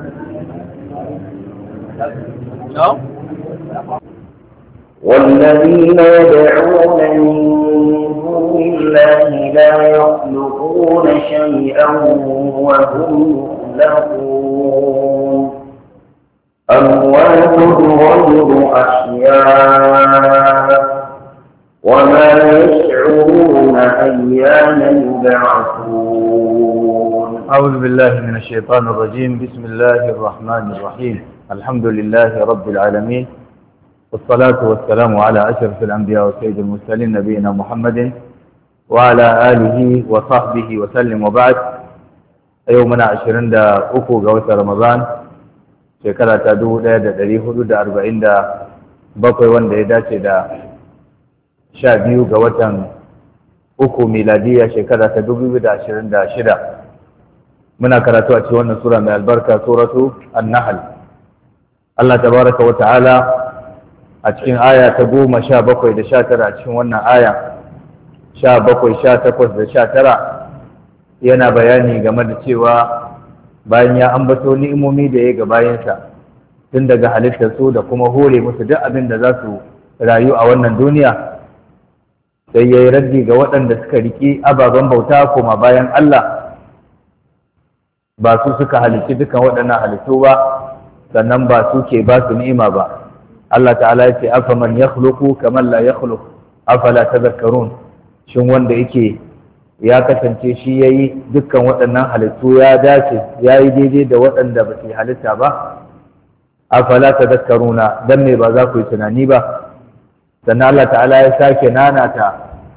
والذين يدعون من دون الله لا يخلقون شيئا وهم يخلقون أموات غير أحياء وما يشعرون أيان يبعثون. أعوذ بالله من الشيطان الرجيم. بسم الله الرحمن الرحيم. الحمد لله رب العالمين، والصلاة والسلام على أشرف الأنبياء وسيد المرسلين نبينا محمد وعلى آله وصحبه وسلم. وبعد، يومنا 23 ga watan Ramadan shekara ta 1447 wanda ya dace da 12 ga watan uku miladiya shekara ta 2026. Muna karatu a cikin wannan sura mai albarka, suratu An-Nahl. Allah tabaraka wa ta'ala a cikin aya ta 17 da 19 a cikin wannan aya 17, 18 da 19 yana bayani game da cewa bayan ya ambato ni'imomi da ya ga bayansa tun daga halittar su da kuma hore musu duk abin da za su rayu a wannan duniya, sai ya yi raddi ga waɗanda suka riƙi ababen bauta koma bayan Allah, ba su suka halicci dukan waɗannan halittu ba, sannan ba su ke ba su ni'ima ba. Allah ta'ala ya ce afaman yakhluqu kaman la yakhluq afala tadhakkarun. Shin wanda yake ya kasance shi yayi dukkan waɗannan halittu ya dace yayi daidai da waɗanda ba su halitta ba, afala tadhakkaruna, dan me ba za ku yi tunani ba. Sannan Allah ta'ala ya sake nanata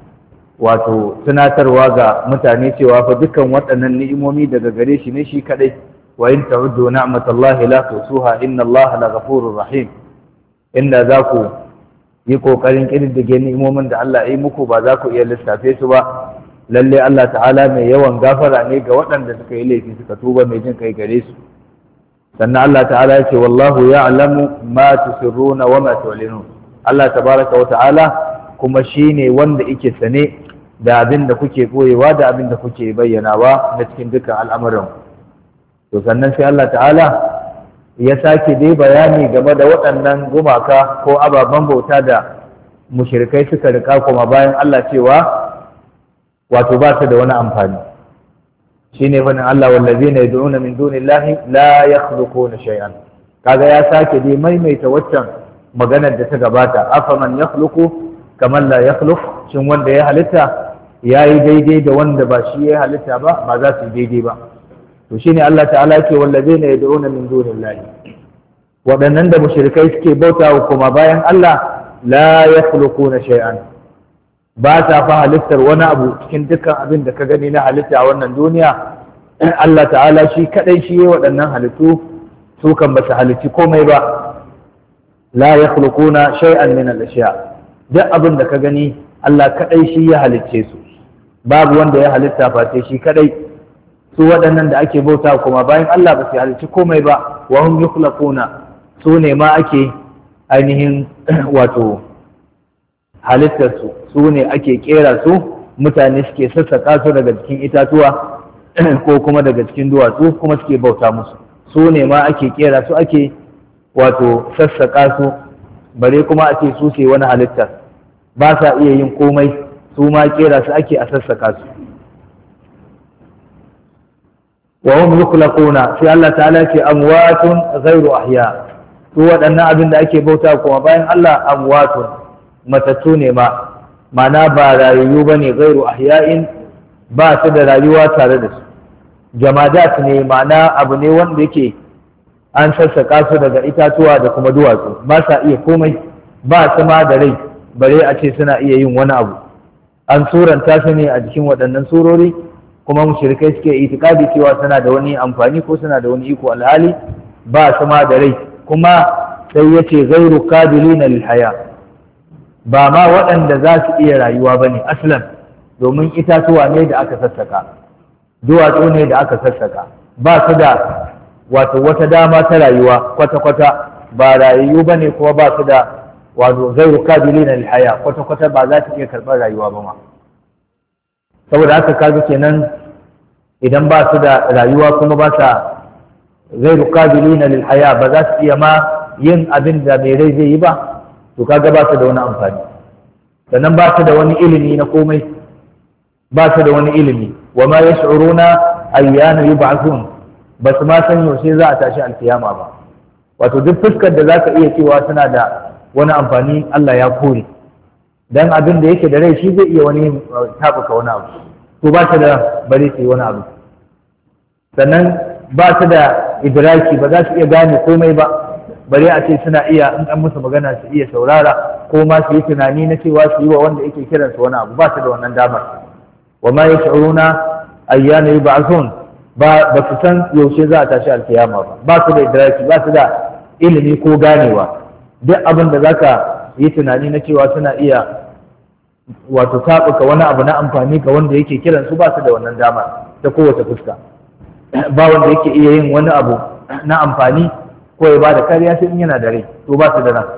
wato tunatarwa ga mutane cewa fa dukkan waɗannan ni'imomi daga gare shi ne shi kadai. Wa in ta'uddu ni'matallahi la tusuha inna Allaha laghafurur rahim. Inda za ku yi ƙoƙarin ƙididdige ni'imomin da Allah ya yi muku ba za ku iya lissafe su ba. Lalle Allah ta'ala mai yawan gafara ne ga waɗanda suka yi laifi suka tuba, mai jin kai gare su. Sannan Allah ta'ala ya ce wallahu ya'lamu ma tusirruna wa ma tu'linun. Allah tabaraka wa ta'ala kuma shine wanda yake sane da abin da kuke boyewa da abin da kuke bayyanawa na cikin dukkan al'amuran. To sannan sai Allah ta'ala ya sake dai bayani game da waɗannan gumaka ko ababen bauta da mushrikai suka rika kuma bayan Allah cewa wato ba su da wani amfani. Shine fadin Allah wallazina yad'una min dunillahi la yakhluquna shay'an. Kaga ya sake dai maimaita waccan maganar da ta gabata, afaman yakhluqu kaman la yakhluq. Shin wanda ya halitta yayi daidai da wanda ba shi ya halitta ba, ba za su daidai ba. To shine Allah ta'ala yake wallazina yad'una min dunillahi, waɗannan da mushrikai suke bautawa kuma bayan Allah, la yakhluquna shay'an, ba ta fa halittar wani abu cikin dukkan abin da ka gani na halitta a wannan duniya. Allah ta'ala shi kadai shi yayi waɗannan halittu, su kan ba su halitti komai ba. La yakhluquna shay'an min al-ashya, duk abin da ka gani Allah kadai shi ya halicce su, babu wanda ya halitta face shi kadai. Su waɗannan da ake bauta kuma bayan Allah ba su halicci komai ba, wa hum yukhlaquna, su ne ma ake ainihin wato halittar su ne ake kera su, mutane suke sassaka su daga cikin itatuwa ko kuma daga cikin duwatsu kuma suke bauta musu. Su ne ma ake kera su, ake wato sassaka su, bare kuma a ce su ce wani halittar, ba sa iya yin komai, su ma kera su ake a sassaka su. wa hum yukhlaquna, sai Allah ta'ala ce amwatun ghairu ahya. Su waɗannan abin da ake bauta kuma bayan Allah amwatun, matattu ne ma, ma'ana ba rayayyu bane, ghairu ahya'in, ba su da rayuwa tare da su. Jamadat ne, ma'ana abu ne wanda yake an sassaka su daga itatuwa da kuma duwatsu, ba sa iya komai, ba su ma da rai bare a ce suna iya yin wani abu. An suranta su ne a jikin waɗannan surori, kuma mushrikai suke itikadi cewa suna da wani amfani ko suna da wani iko, alhali ba su ma da rai. Kuma sai yace ghairu qabilina lil haya, ba ma waɗanda za su iya rayuwa bane aslan, domin itatuwa ne da aka sassaka, duwatsu ne da aka sassaka, ba su da wato wata dama ta rayuwa kwata-kwata, ba rayayyu bane kuma ba su da wato ghairu qabilina lil haya, kwata-kwata ba za su iya karɓar rayuwa ba ma. Saboda haka kaga kenan idan ba su da rayuwa kuma ba sa ghairu qabilina lil haya, ba za su iya ma yin abin da mai rai zai yi ba, to kaga ba su da wani amfani. Sannan ba su da wani ilimi na komai, ba su da wani ilimi. Wa ma yash'uruna ayyana yub'athun, ba su ma san yaushe za a tashi alkiyama ba. Wato duk fuskar da zaka iya cewa suna da wani amfani Allah ya kore, dan abin da yake da rai shi zai iya wani tabuka wani abu, to ba su da bare su yi wani abu. Sannan ba su da idraki, ba za su iya gane komai ba, bare a ce suna iya in an musu magana su iya saurara ko ma su yi tunani na cewa su yi wa wanda yake kiransu wani abu, ba su da wannan damar. Wa ma yash'uruna ayyana yub'athun, ba su san yaushe za a tashi alkiyama ba su da idraki, ba su da ilimi ko ganewa. Duk abin da zaka yi tunani na cewa suna iya wato taɓuka wani abu na amfani ga wanda yake kiransu, ba su da wannan damar ta kowace fuska. Ba wanda yake iya yin wani abu na amfani ko ya ba da kariya sai in yana da rai, to ba su da nan.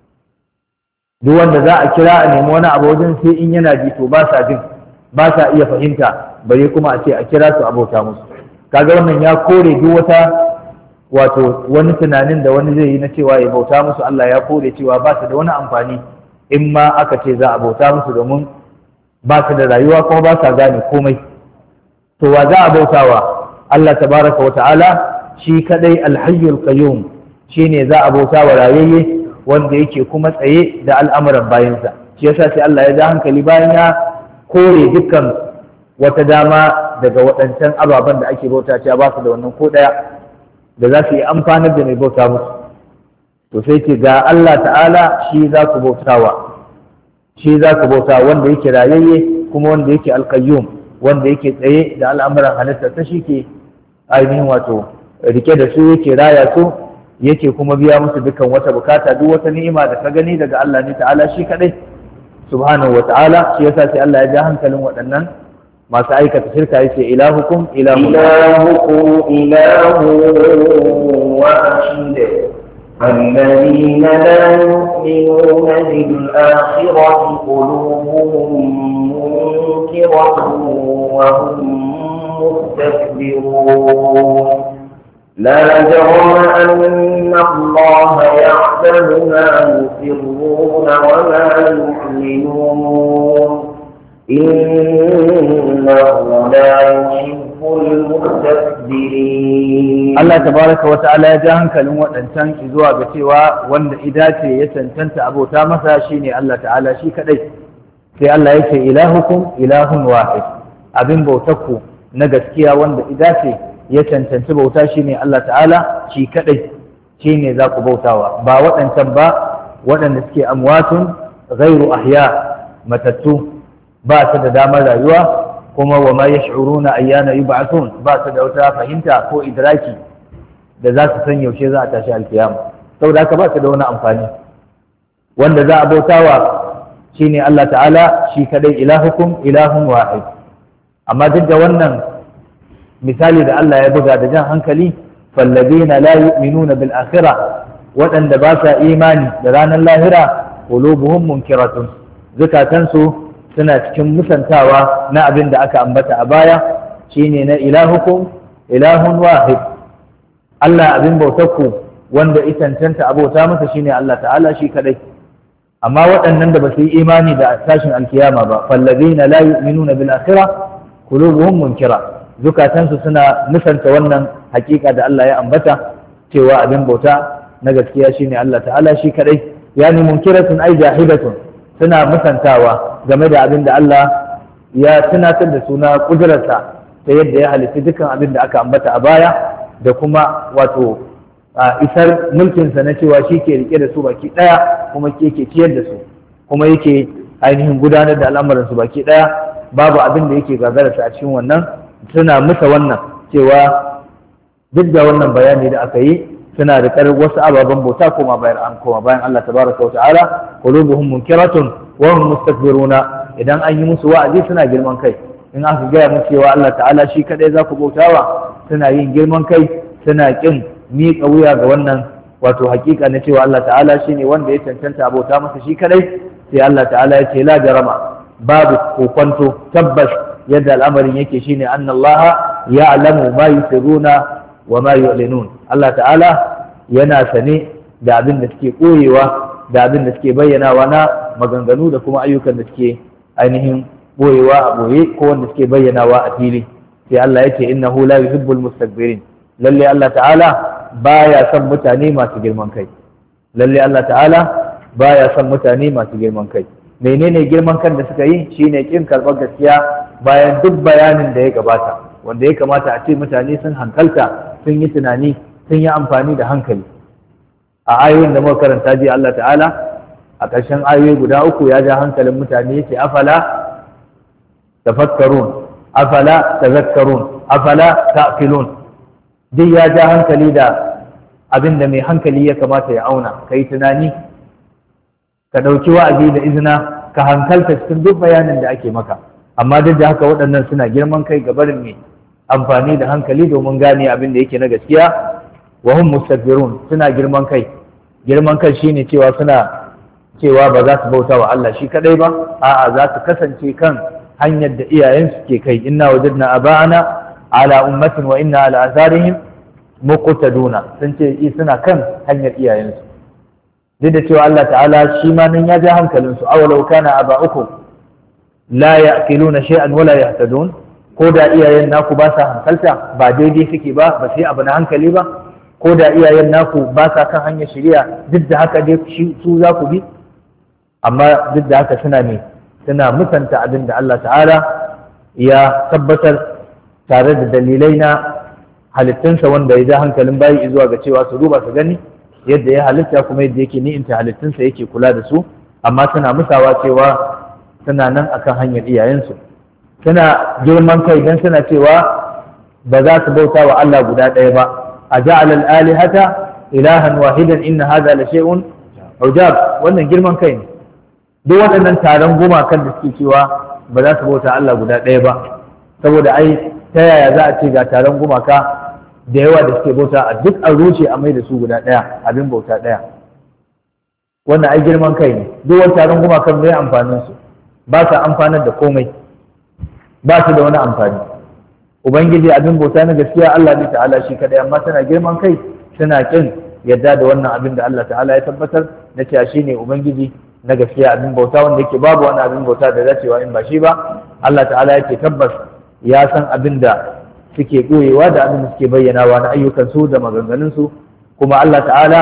Duk wanda za a kira a nemi wani abu wajen sai in yana ji, to ba sa jin, ba sa iya fahimta, bare kuma a ce a kira su abota musu. Kaga wannan ya kore duk wata wato wani tunanin da wani zai yi na cewa ya bauta musu. Allah ya kore cewa ba su da wani amfani in ma aka ce za a bauta musu, domin ba su da rayuwa kuma ba sa gane komai. To wa za a bautawa? Allah tabaraka wa ta'ala shi kadai alhayyul qayyum, shine za a bauta wa rayayye wanda yake kuma tsaye da al'amuran bayansa. Shi yasa sai Allah ya ja hankali bayan ya kore dukkan wata dama daga waɗancan ababen da ake bauta cewa ba su da wannan ko ɗaya da za su yi amfanar da mai bauta musu. To sai ce ga Allah ta'ala shi za ku bautawa, shi za ku bauta wanda yake rayayye kuma wanda yake alqayyum, wanda yake tsaye da al'amuran halittarsa, shi ke ainihin wato rike da su, yake raya su, yake kuma biya musu dukkan wata bukata. Duk wata ni'ima da ka gani daga Allah ne ta'ala shi kadai subhanahu wa ta'ala. Shi yasa sai Allah ya ja hankalin waɗannan masu aikata shirka, yace ilahukum ilahun wahid الذين لا يؤمنون بالآخرة قلوبهم منكرة وهم مستكبرون لا جرم أن الله يعلم ما يسرون وما يعلنون إنه لا يحب المستكبرين. الله تبارك وتعالى جاهن كلمة أنسان إذوا بسوا وان إذاتي يسنتنت أبو تامسا شيني الله تعالى شي كدي في الله يكي إلهكم إله واحد أبن بوتكو نغسكيا وان إذاتي يسنتنت بوتا شيني الله تعالى شي كدي شيني ذاك بوتاوا با وان تنبا وان نسكي أموات غير أحياء متتو ba su da damar rayuwa kuma wa ma yash'uruna ayyana yub'athun, ba su da wata fahimta ko idraki da za su san yaushe za a tashi alkiyama. Saboda haka ba su da wani amfani. Wanda za a bautawa shine Allah ta'ala shi kadai, ilahukum ilahun wahid. Amma duk da wannan misali da Allah ya buga da jan hankali, falladina la yu'minuna bil akhirah, waɗanda ba sa imani da ranar lahira, qulubuhum munkiratun, zukatansu suna cikin musantawa na abin da aka ambata a baya, shine na ilahukum ilahun wahid. Allah abin bautarku wanda itantanta abota masa shine Allah ta'ala shi kadai. Amma waɗannan da ba su yi imani da tashin alkiyama ba, fallazina la yu'minuna bil akhirah qulubuhum munkira, zukatansu suna musanta wannan hakika da Allah ya ambata cewa abin bauta na gaskiya shine Allah ta'ala shi kadai. Yani munkiratun ay jahidatun, suna musantawa game da abin da Allah ya tunatar da suna kudurarsa ta yadda ya halitta dukkan abin da aka ambata a baya, da kuma wato isar mulkinsa na cewa shi ke rike da su baki ɗaya, kuma yake ciyar da su, kuma yake ainihin gudanar da al'amuransu baki ɗaya, babu abin da yake gagararsa a cikin wannan. Suna musa wannan cewa duk da wannan bayani da aka yi, suna riƙar wasu ababen bauta koma bayan Allah tabaraka wa ta'ala. Qulubuhum munkiratun wa hum mustakbiruna, idan an yi musu wa'azi suna girman kai. In aka gaya musu cewa Allah ta'ala shi kadai za ku bautawa, suna yin girman kai, suna kin miƙa wuya ga wannan wato hakika na cewa Allah ta'ala shine wanda ya cancanta abota masa shi kadai. Sai Allah ta'ala ya ce la jarama, babu kokonto, tabbas yadda al'amarin yake shine annallaha ya'lamu ma yusirruna wa ma yu'linun. Allah ta'ala yana sane da abin da suke koyewa da abin da suke bayyanawa na maganganu da kuma ayyukan da suke ainihin boyewa a boye ko wanda suke bayyanawa a fili. sai Allah yake innahu la yuhibbul mustakbirin, lalle Allah ta'ala baya son mutane masu girman kai. Lalle Allah ta'ala baya son mutane masu girman kai. Menene girman kan da suka yi? Shine kin karɓar gaskiya bayan duk bayanin da ya gabata, wanda ya kamata a ce mutane sun hankalta, sun yi tunani, sun yi amfani da hankali. A ayoyin da muka karanta ji Allah ta'ala a ƙarshen ayoyi guda uku ya ja hankalin mutane yace afala tafakkarun, afala tazakkarun, afala ta'qilun. Duk ya ja hankali da abin da mai hankali ya kamata ya auna, kai tunani, ka ɗauki wa'azi da izina, ka hankalta cikin duk bayanin da ake maka. Amma duk da haka waɗannan suna girman kai ga barin mai amfani da hankali domin gane abin da yake na gaskiya. Wa hum mustakbirun, suna girman kai. Girman kai shine cewa suna cewa ba za su bauta wa Allah shi kadai ba, a'a za su kasance kan hanyar da iyayensu ke kai. Inna wajadna aba'ana ala ummatin wa inna ala atharihim muqtaduna, sun ce suna kan hanyar iyayensu. Duk da cewa Allah ta'ala shi ma nan ya ja hankalinsu, awalau kana aba'ukum la ya'qiluna shay'an wala yahtadun, ko da iyayen naku ba sa hankalta, ba daidai suke ba, ba sai abu na hankali ba, ko da iyayen naku ba sa kan hanyar shari'a, duk da haka dai su za ku bi. Amma duk da haka suna musanta abin da Allah ta'ala ya tabbatar tare da dalilai na halittunsa wanda ya ja hankalin bayi zuwa ga cewa su duba su gani yadda ya halitta kuma yadda yake ni'imta halittunsa yake kula da su. Amma suna musawa cewa suna nan akan hanyar iyayensu. Suna girman kai don suna cewa ba za su bauta wa Allah guda ɗaya ba. a ja'ala al-alihata ilahan wahidan inna hadha la shay'un ujab. Wannan girman kai ne. Duk waɗannan taron gumakan da suke cewa ba za su bauta Allah guda ɗaya ba, saboda ai ta yaya za a ce ga taron gumaka da yawa da suke bauta a duk an rushe a mai da su guda ɗaya, abin bauta ɗaya. Wannan ai girman kai ne. Duk wani taron gumakan mai amfanin su, ba sa amfanar da komai, ba su da wani amfani. Ubangiji abin bauta na gaskiya Allah ne ta'ala shi kadai, amma tana girman kai, suna kin yadda da wannan abin da Allah ta'ala ya tabbatar na cewa shi ne Ubangiji na gaskiya, abin bauta wanda yake babu wani abin bauta da dacewa in ba shi ba. Allah ta'ala yake tabbas ya san abin da suke ɓoyewa da abin da suke bayyanawa na ayyukansu da maganganunsu, kuma Allah ta'ala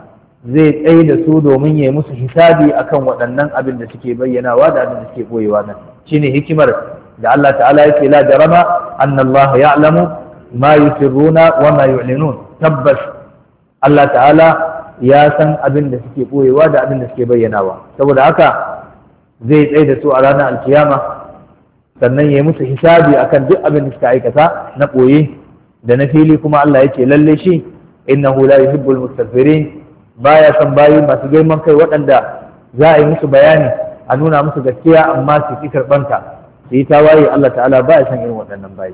zai tsaye da su domin ya yi musu hisabi akan waɗannan abin da suke bayyanawa da abin da suke ɓoyewa nan. Shine hikimar da Allah ta'ala yake la jarama anna Allah ya'lamu ma yusirruna wa ma yu'linun. Tabbas Allah ta'ala ya san abin da suke ɓoyewa da abin da suke bayyanawa, saboda haka zai tsaye da su a ranar alkiyama, sannan ya yi musu hisabi akan duk abin da suka aikata na ɓoye da na fili. Kuma Allah ya ce lalle shi innahu la yuhibbul mustakbirin, baya son bayi masu girman kai waɗanda za a yi musu bayani a nuna musu gaskiya amma su ki karɓanta, su yi tawaye. Allah ta'ala baya son irin waɗannan bayi.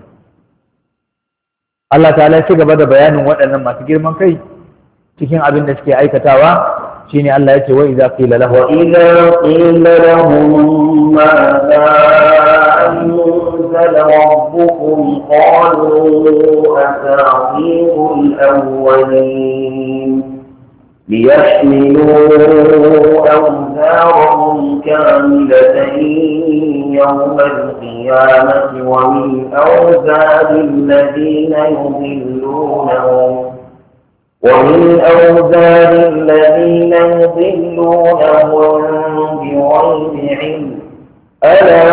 Allah ta'ala ya ci gaba da bayanin waɗannan masu girman kai cikin abin da suke aikatawa. shine Allah ya ce wa idza qila lahu أنزل ربكم قالوا أساطير الأولين ليحملوا أوزارهم كاملة يوم القيامة ومن أوزار الذين يضلونهم بغير علم ألا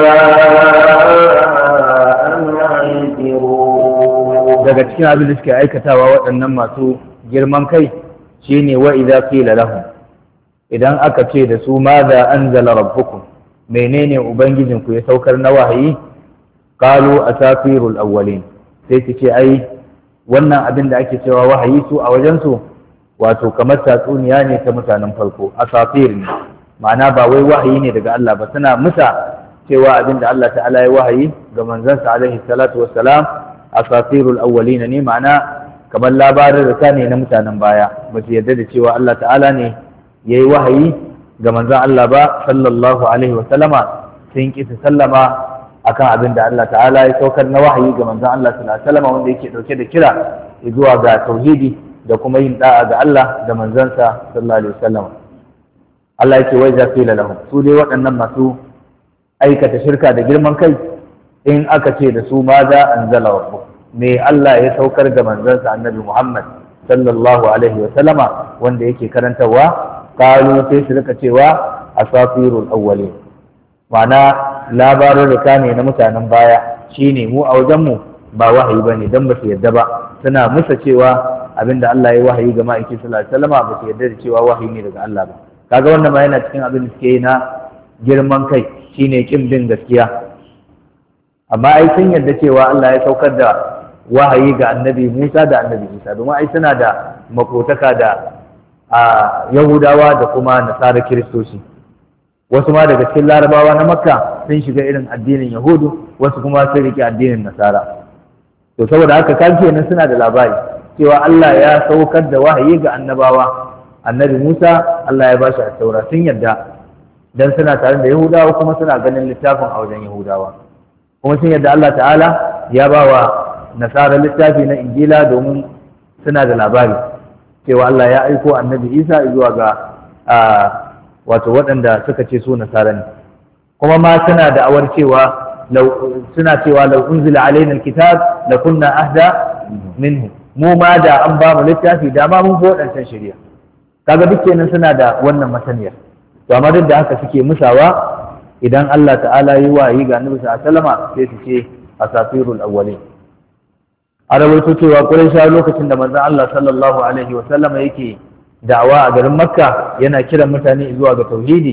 ساء ما يزرون. daga cikin abin da suke aikatawa waɗannan masu girman kai shine wa idza qila lahum, idan aka ce da su ma da anzala rabbukum, menene ubangijinku ya saukar na wahayi, qalu asatirul awwalin, sai su ce ai wannan abin da ake cewa wahayi su a wajensu wato kamar tatsuniya ne ta mutanen farko, asatir ne, ma'ana ba wai wahayi ne daga Allah ba. Suna musa cewa abin da Allah ta'ala ya wahayi ga manzansa alaihi salatu wassalam asatirul awwalin ne, ma'ana kamar labarin da ne na mutanen baya. Ba su yarda da cewa Allah ta'ala ne ya yi wahayi ga manzan Allah ba sallallahu alaihi wasallama, sun ƙi su sallama akan abin da Allah ta'ala ya saukar na wahayi ga manzon Allah sallallahu alaihi wasallam, wanda yake dauke da kira zuwa ga tauhidi da kuma yin da'a ga Allah da manzansa sallallahu alaihi wasallam. Allah yake wai qila lahum, su dai waɗannan masu aikata shirka da girman kai, in aka ce da su ma za anzala rabbuk, me Allah ya saukar da manzansa annabi Muhammad sallallahu alaihi wasallama wanda yake karantarwa, qalu sai su rika cewa asatirul awwalin, ma'ana labarurruka ne na mutanen baya, shine mu a wajenmu ba wahayi bane dan ba su yadda ba, suna musa cewa abinda Allah ya wahayi ga ma'aikin sallallahu alaihi wasallama ba su yadda da cewa wahayi ne daga Allah ba. Kaga wannan ma yana cikin abin da suke yi na girman kai, shine kin bin gaskiya. Amma ai sun yadda cewa Allah ya saukar da wahayi ga annabi Musa da annabi Isa, domin ai suna da makotaka da Yahudawa da kuma Nasara Kiristoci. Wasu ma daga cikin Larabawa na Makka sun shiga irin addinin Yahudu, wasu kuma sun rike addinin Nasara. To saboda haka kan kenan suna da labari cewa Allah ya saukar da wahayi ga annabawa. Annabi Musa Allah ya bashi at-Taura, sun yadda dan suna tare da Yahudawa kuma suna ganin littafin a wajen Yahudawa. Kuma sun yadda Allah ta'ala ya ba wa Nasara littafi na Injila domin suna da labari cewa Allah ya aiko annabi Isa zuwa ga wato waɗanda suka ce su Nasara ne. Kuma ma suna da awar cewa suna cewa law unzila alaina alkitab la kunna ahda minhu, mu ma da an ba mu littafi da ma mun fi waɗancan shari'a. Kaga duk kenan suna da wannan masaniyar. To amma duk da haka suke musawa idan Allah ta'ala yi wahayi ga annabi sallallahu alaihi wasallama sai su ce asatirul awwalin. A rawaito cewa Quraysh lokacin da manzon Allah sallallahu alaihi wasallama yake da'awa a garin Makka yana kiran mutane zuwa ga tauhidi,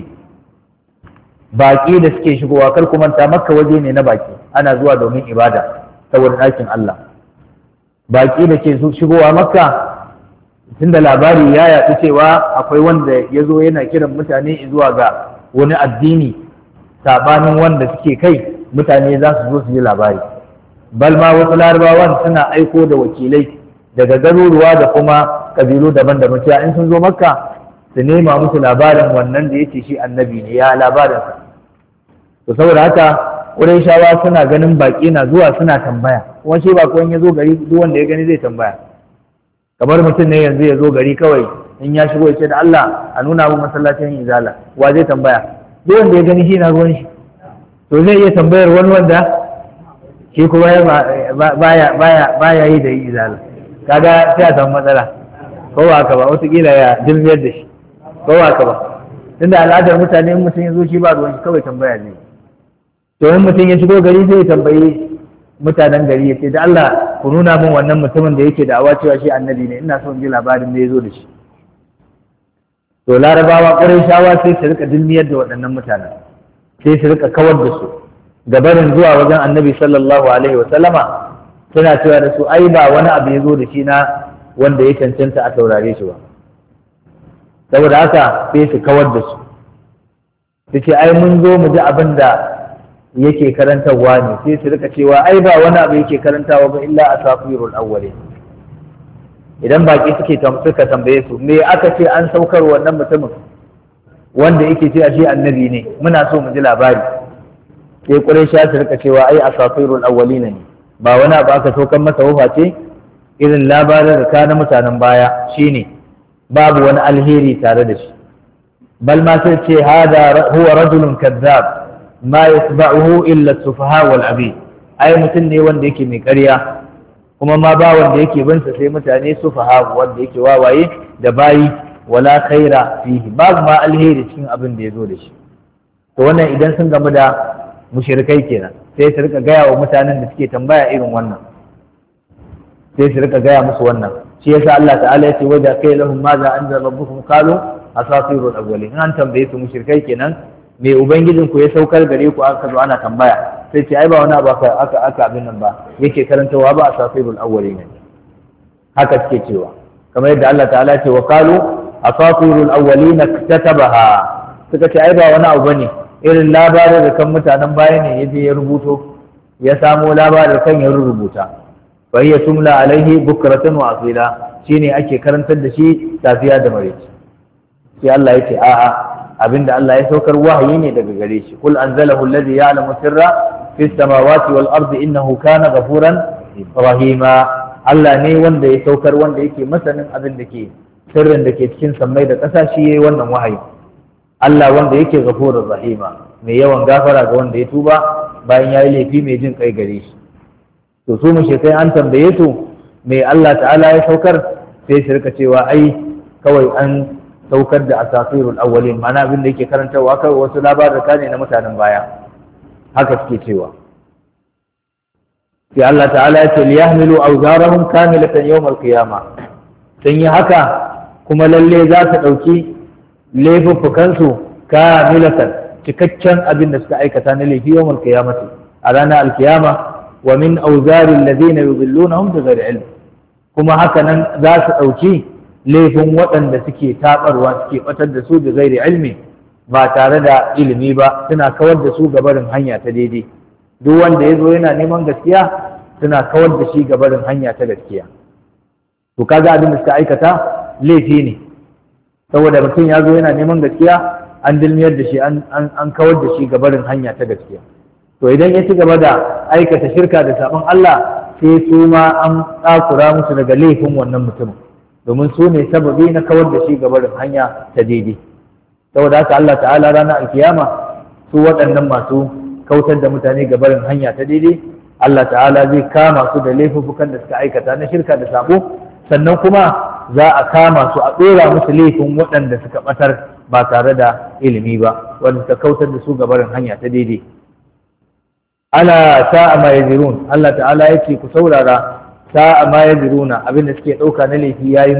baƙi da suke shigowa, kar ku manta Makka waje ne na baƙi, ana zuwa domin ibada saboda ɗakin Allah. Baƙi da ke shigowa Makka, tunda labari ya yaɗu cewa akwai wanda ya zo yana kiran mutane zuwa ga wani addini saɓanin wanda suke kai, mutane za su zo su ji labari. Bal ma wasu larabawan suna aiko da wakilai daga garuruwa da kuma kabilu daban-daban cewa in sun zo Makka su nema musu labarin wannan da yake shi annabi ne, ya labarinsa. To saboda haka Qurayshawa suna ganin baƙi na zuwa suna tambaya, kuma shi ba ya zo gari duk wanda ya gani zai tambaya. Kamar mutum ne yanzu ya zo gari kawai in ya shigo ya ce da Allah a nuna mu masallacin izala, wa zai tambaya? Duk wanda ya gani shi na ruwan shi. To zai iya tambayar wani wanda shi kuma baya yi da yi izala, kaga sai a samu matsala, ko ba haka ba, wataƙila ya dilmiyar da shi, ko ba haka ba. Tunda al'adar mutane in mutum ya zo shi ba ruwan shi, kawai tambaya ne. To in mutum ya shigo gari sai ya tambayi mutanen gari ya ce da Allah ku nuna min wannan mutumin da yake da'awa cewa shi annabi ne, ina so in ji labarin da ya zo da shi. To larabawa Qurayshawa sai su rika dilmiyar da waɗannan mutanen, sai su rika kawar da su da barin zuwa wajen annabi sallallahu alaihi wa sallama, suna cewa da su ai ba wani abu ya zo da shi na wanda ya cancanta a saurare shi ba. Saboda haka sai su kawar da su, su ce ai mun zo mu ji abin da yake karantarwa ne, sai su rika cewa ai ba wani abu yake karantawa ba illa asafirul awwalin. Idan baki suka tambaye su me aka ce an saukar wannan mutumin wanda yake ce shi annabi ne, muna so mu ji labari, sai Quraysha su rika cewa ai asafirul awwalin ne, ba wani abu aka saukar masa wufa ce irin labarin da na mutanen baya, shine babu wani alheri tare da shi. Bal ma sai ce hada huwa rajulun kazzab ma yatba'uhu illa as-sufaha wal abi, ai mutum ne wanda yake mai ƙarya, kuma ma ba wanda yake bin sa sai mutane sufaha wanda yake wawaye da bayi, wala khaira fihi, babu ma alheri cikin abin da ya zo da shi. To wannan idan sun gamu da mushrikai kenan, sai su rika gaya wa mutanen da suke tambaya irin wannan, sai su rika gaya musu wannan. Shi yasa Allah ta'ala ya ce wa da kai lahum ma za anzala rabbukum qalu asatirul awwalin. An tambaye su mushrikai kenan me ubangijin ku ya saukar gare ku, aka zo ana tambaya, sai ce ai ba wani abu aka abin nan ba yake karantawa ba asatirul awwalin ne. Haka suke cewa, kamar yadda Allah ta'ala ce wa qalu asatirul awwalin katabaha, suka ce ai ba wani abu bane irin labarin da kan mutanen baya ne yaje ya rubuto, ya samo labarin kan ya rubuta. Fa hiya tumla alaihi bukratan wa asila, shine ake karantar da shi safiya da maraice. Sai Allah ya ce a'a, abinda Allah ya saukar wahayi ne daga gare shi. Kul anzalahu alladhi ya'lamu sirra fis samawati wal ardi innahu kana ghafuran rahima. Allah ne wanda ya saukar, wanda yake masanin abin da ke sirrin da ke cikin sammai da ƙasa, shi yayi wannan wahayi. Allah wanda yake ghafurur rahima, mai yawan gafara ga wanda ya tuba bayan yayi laifi, mai jin kai gare shi. To su mushrikai an tambaye su me Allah ta'ala ya saukar, sai su rika cewa ai kawai an saukar da asatirul awwalin, ma'ana abin da yake karantawa kawai wasu labaruka ne na mutanen baya, haka suke cewa. sai Allah ta'ala ya ce liyahmilu awzarahum kamilatan yawm al-qiyamah, sun yi haka kuma lalle za su ɗauki laifuffukansu kamilatan, cikakken abin da suka aikata na laifi yawm al-qiyamati, a ranar al-qiyama. Wa min awzari alladhina yudillunahum bighairi ilm, kuma haka nan za su ɗauki laifin waɗanda suke taɓarwa, suke ɓatar da su bighairi ilmi, ba tare da ilimi ba, suna kawar da su gabarin hanya ta daidai. Duk wanda ya zo yana neman gaskiya suna kawar da shi gabarin hanya ta gaskiya. To kaga abin da suka aikata laifi ne, saboda mutum ya zo yana neman gaskiya an dilmiyar da shi, an kawar da shi gabarin hanya ta gaskiya. To idan ya ci gaba da aikata shirka da sabon Allah, sai su ma an tsakura musu daga laifin wannan mutumin, domin su ne sababi na kawar da shi gabarin hanya ta daidai. Saboda haka Allah ta'ala ranar alkiyama, su waɗannan masu kautar da mutane gabarin hanya ta daidai, Allah ta'ala zai kama su da laifukan da suka aikata na shirka da sabo, sannan kuma za a kama su a ɗora musu laifin waɗanda suka ɓatar ba tare da ilimi ba, wanda suka kautar da su gabarin hanya ta daidai. Ala sa'a ma yazirun, Allah ta'ala yake ku saurara, sa'a ma yaziruna, abin da suke ɗauka na laifi yayi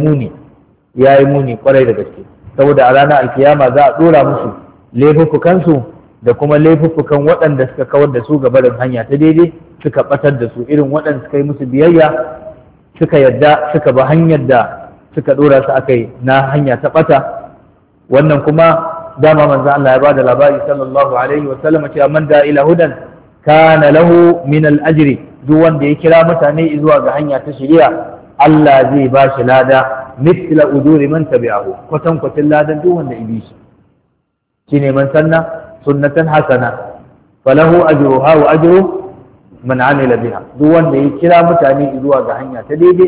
muni kwarai da gaske. Saboda a ranar alkiyama za a ɗora musu laifukansu da kuma laifukan waɗanda suka kawar da su gabarin hanya ta daidai, suka ɓatar da su, irin waɗanda suka yi musu biyayya, suka yadda suka ba hanyar da suka ɗora su akai na hanya ta ɓata. Wannan kuma dama manzo Allah ya bada labari sallallahu alaihi wa sallam cewa man da ila hudan kana lahu min al-ajri, duk wanda ya kira mutane zuwa ga hanya ta shari'a, Allah zai ba shi lada mithla ujuri man tabi'ahu, kwatin ladan duk wanda ya bi shi. Shine man sanna sunnatan hasana falahu ajruha wa ajru man amila biha, duk wanda ya kira mutane zuwa ga hanya ta daidai,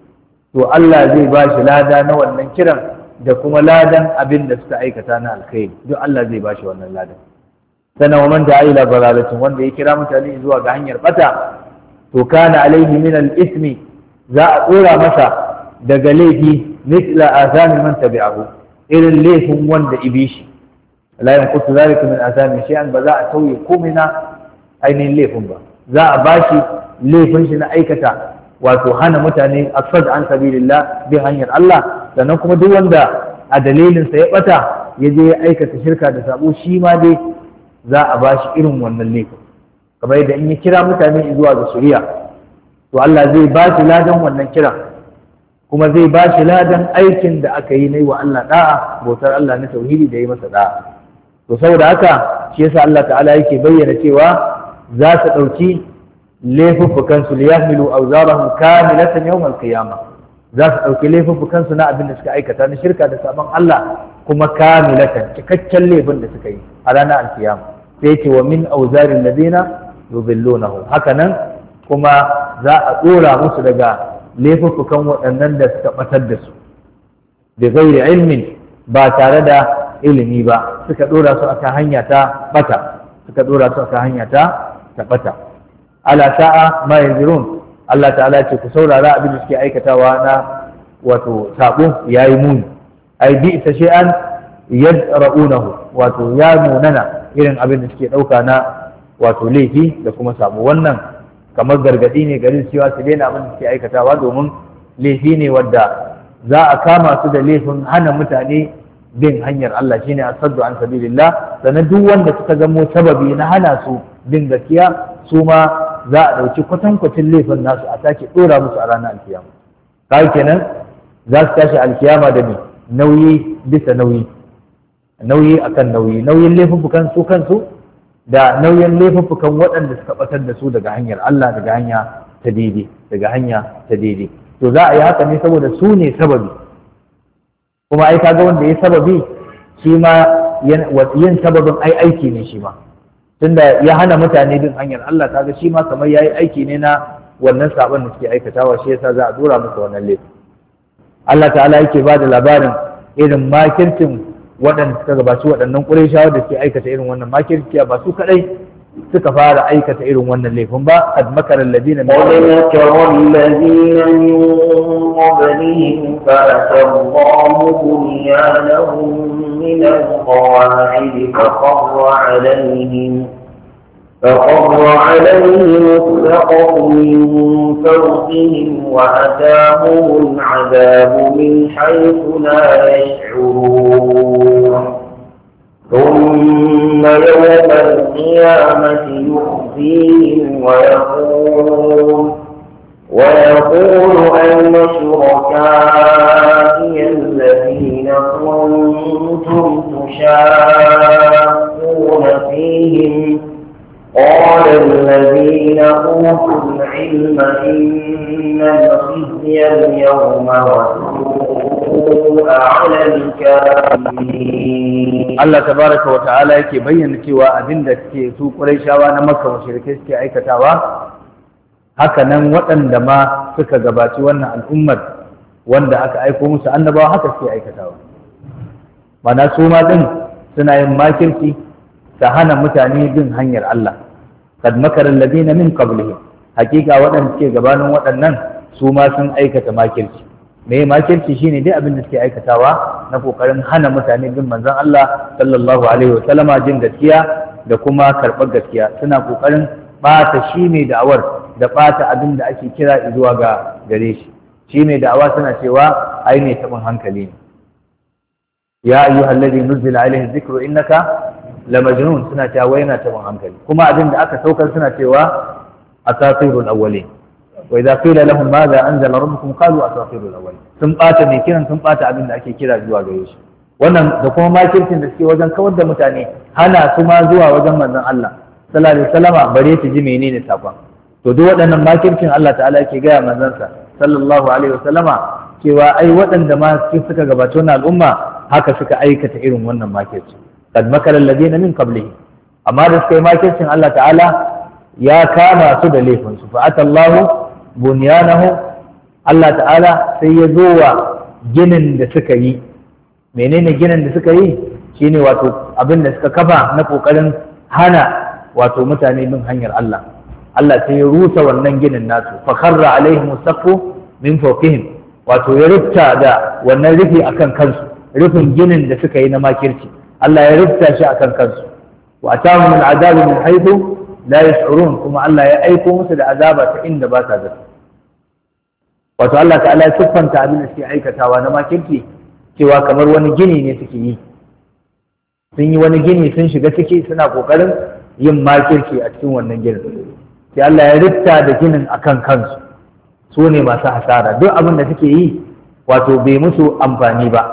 to Allah zai ba shi lada na wannan kiran da kuma ladan abin da suka aikata na alkhairi, duk Allah zai ba shi wannan ladan. Sana wa man da'a ila dalalatin, wanda ya kira mutane zuwa ga hanyar bata, to kana alaihi min al-ismi, za a tsora masa daga laifi mithla azami man tabi'ahu, irin laifin wanda ibi shi. La yanqutu zalika min azami shay'an, ba za a tauye komai na ainihin laifin ba, za a bashi laifin shi na aikata, wato hana mutane asad an sabilillah bi hanyar Allah. Sannan kuma duk wanda a dalilinsa ya bata ya je ya aikata shirka da sabo, shi ma dai za a ba shi irin wannan laifin. Kamar yadda in ya kira mutane zuwa ga shari'a, to Allah zai ba shi ladan wannan kiran, kuma zai ba shi ladan aikin da aka yi na yi wa Allah da'a, bautar Allah na tauhidi da yi masa da'a. To saboda haka shi yasa Allah ta'ala yake bayyana cewa za su ɗauki laifuffukan su liyahmilu awzarahum kamilatan yawm al-qiyamah, za su ɗauki laifuffukan su na abin da suka aikata na shirka da sabon Allah, kuma kamilatan, cikakken laifin da suka yi a ranar alkiyama. Sai ce wa min awzari alladhina yudillunahu, haka nan kuma za a ɗora musu daga laifuffukan waɗannan da suka ɓatar da su bi ghairi ilmin, ba tare da ilimi ba, suka ɗora su akan hanya ta ɓata, suka ɗora su akan hanya ta ɓata. Ala sa'a ma yanzurun, Allah ta'ala ce ku saurara abin da suke aikatawa na wato sabo yayi muni, ai bi ta shay'an yadra'unahu, wato ya munana irin abin da suke dauka na wato laifi da kuma sabo. Wannan kamar gargadi ne garin cewa su daina abin da suke aikatawa, domin laifi ne wadda za a kama su da laifin hana mutane bin hanyar Allah, shine asaddu an sabilillah. Sannan duk wanda suka zamo sababi na hana su bin gaskiya, su ma za a ɗauki kwatankwacin laifin nasu a sake ɗora musu a ranar alkiyama. Kawai kenan za su tashi alkiyama da mai nauyi bisa nauyi, nauyi akan nauyi, nauyin laifuffukan su kansu da nauyin laifuffukan waɗanda suka ɓatar da su daga hanyar Allah, daga hanya ta daidai, daga hanya ta daidai. To za a yi haka ne saboda su ne sababi, kuma ai kaga wanda ya sababi shi ma yin sababin ai aiki ne shi ma, tunda ya hana mutane bin hanyar Allah, kaga shi ma kamar yayi aiki ne na wannan sabon da suke aikatawa, shi yasa za a dora musu wannan laifi. Allah ta'ala yake ba da labarin irin makircin waɗanda suka gabaci waɗannan Qurayshawa da suke aikata irin wannan makirci, ba su kadai suka fara aikata irin wannan laifin ba. qad makara alladhina min qablihim fa atallahu bunyanahum min al-qawa'id فخر عليهم السقف من فوقهم وأتاهم العذاب من حيث لا يشعرون ثم يوم القيامة يخزيهم ويقول أين شركائي الذين كنتم تشاقون فيهم قال الذين أوتوا العلم إن الخزي اليوم والسوء على الكافرين. الله تبارك وتعالى yake bayyana cewa abin da suke su Qurayshawa na Makka mushrikai suke aikatawa, haka nan waɗanda ma suka gabaci wannan al'ummar wanda aka aiko musu annabawa haka suke aikatawa. Mana su ma din suna yin makirci ta hana mutane bin hanyar Allah. kad makara alladhina min qablihim, hakika waɗanda suke gabanin waɗannan su ma sun aikata makirci. me makirci shine dai abin da suke aikatawa na kokarin hana mutane bin manzon Allah sallallahu alaihi wa sallama jin gaskiya da kuma karɓar gaskiya. Suna kokarin bata shi mai da'awar da bata abin da ake kira zuwa ga gare shi. Shi mai da'awa suna cewa ai ne tabin hankali ne. ya ayyuhalladhi nuzila alaihi dhikru innaka lamajnun, suna cewa yana tabin hankali. kuma abin da aka saukar suna cewa asatirul awwalin. wa idza qila lahum madha anzala rabbukum qalu asatirul awwalin. sun bata mai kiran, sun bata abin da ake kira zuwa gare shi. wannan da kuma makircin da suke wajen kawar da mutane, hana su ma zuwa wajen manzon Allah sallallahu alaihi wasallama bare su ji menene sakon. to duk waɗannan makircin Allah ta'ala yake gaya manzansa sallallahu alaihi wasallama cewa ai waɗanda ma suka gabato na al'umma haka suka aikata irin wannan makircin. kad makara alladhina min qablihim, amma da suka yi makircin Allah ta'ala ya kama su da laifin su. fa atallahu bunyanahu, Allah ta'ala sai ya zo wa ginin da suka yi. menene ginin da suka yi? shine wato abin da suka kafa na kokarin hana wato mutane bin hanyar Allah. Allah sai ya rusa wannan ginin nasu. fa kharra alaihim saqfu min fawqihim, wato ya rufta da wannan rufi akan kansu, rufin ginin da suka yi na makirci Allah ya rufta shi akan kansu. wa atahum al'adab min haythu la yash'urun, kuma Allah ya aiko musu da azaba ta inda ba sa zato. wato Allah ta'ala ya siffanta abin da suke aikatawa na makirci cewa kamar wani gini ne suke yi. sun yi wani gini, sun shiga ciki, suna kokarin yin makirci a cikin wannan ginin. sai Allah ya rufta da ginin akan kansu. su ne masu hasara. duk abin da suke yi wato bai musu amfani ba.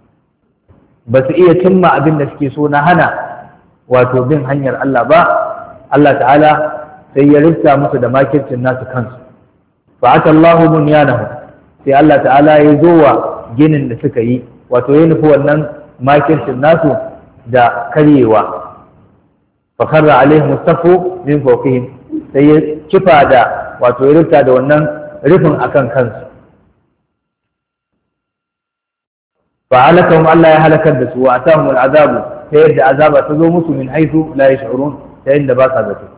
ba su iya cimma abin da suke so na hana wato bin hanyar Allah ba. Allah ta'ala sai ya rufta musu da makircin nasu kansu. fa'ata Allahu bunyanahu, sai Allah ta'ala ya zo wa ginin da suka yi, wato ya nufi wannan makircin nasu da karyewa. fa kharra alaihim safu min fawqihim, sai ya kifa da wato ya rufta da wannan rufin akan kansu. fa'alakahum, Allah ya halakar da su. wa atahum al'azabu, ta yadda azaba ta zo musu min haythu la yash'urun, ta yadda ba sa zato.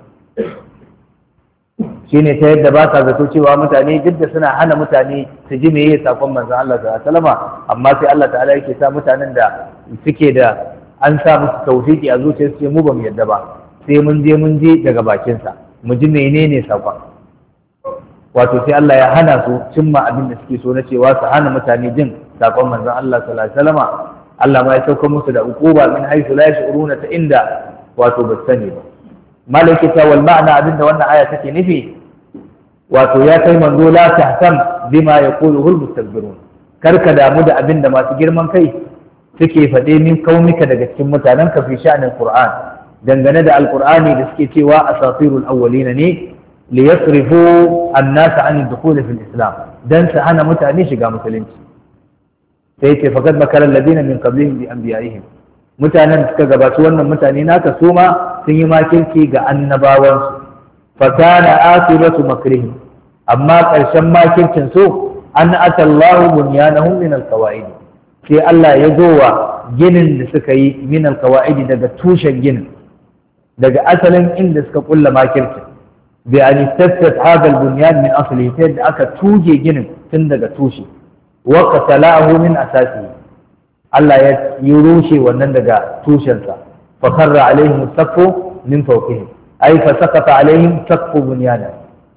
shine ta yadda ba sa zato cewa mutane duk da suna hana mutane su ji meye sakon manzon Allah sallallahu alaihi wasallam, amma sai Allah ta'ala yake sa mutanen da suke da an sa musu tawfiki a zuciyarsu ce mu ba mu yadda ba, sai mun je daga bakinsa mu ji menene sakon. wato sai Allah ya hana su cimma abin da suke so na cewa su hana mutane jin sakon manzon Allah sallallahu alaihi wasallam. Allah ma ya sauka musu da uquba min haythu la yash'uruna, ta inda wato ba sani ba. malaikata wal ma'ana, abinda wannan aya take nufi, wato ya kai manzo la tahtam bima yaquluhu al-mustakbirun, karka damu da abinda masu girman kai suke faɗe min kaunika daga cikin mutanen ka fi sha'anin Qur'an, dangane da alqur'ani da suke cewa asatirul awwalin ne, li yasrifu an-nas an ad-dukhul fi al-islam, dan su hana mutane shiga musulunci. sai ce faqad makara alladhina min qablihim bi anbiya'ihim, mutanen da suka gabaci wannan mutane naka su ma sun yi makirci ga annabawansu. fa kana akibatu makrihim, amma ƙarshen makircin su an atallahu bunyanahum min alqawaid sai Allah ya zo wa ginin da suka yi min alqawaid daga tushen ginin, daga asalin inda suka kulla makircin, bi an istasat hadha albunyan min asli, sai da aka tuje ginin tun daga tushe, wa qatalahu min asasi, Allah ya yi rushe wannan daga tushensa, fa karra alaihim saqfu min fawqihim ay fa saqata alaihim saqfu bunyanihim,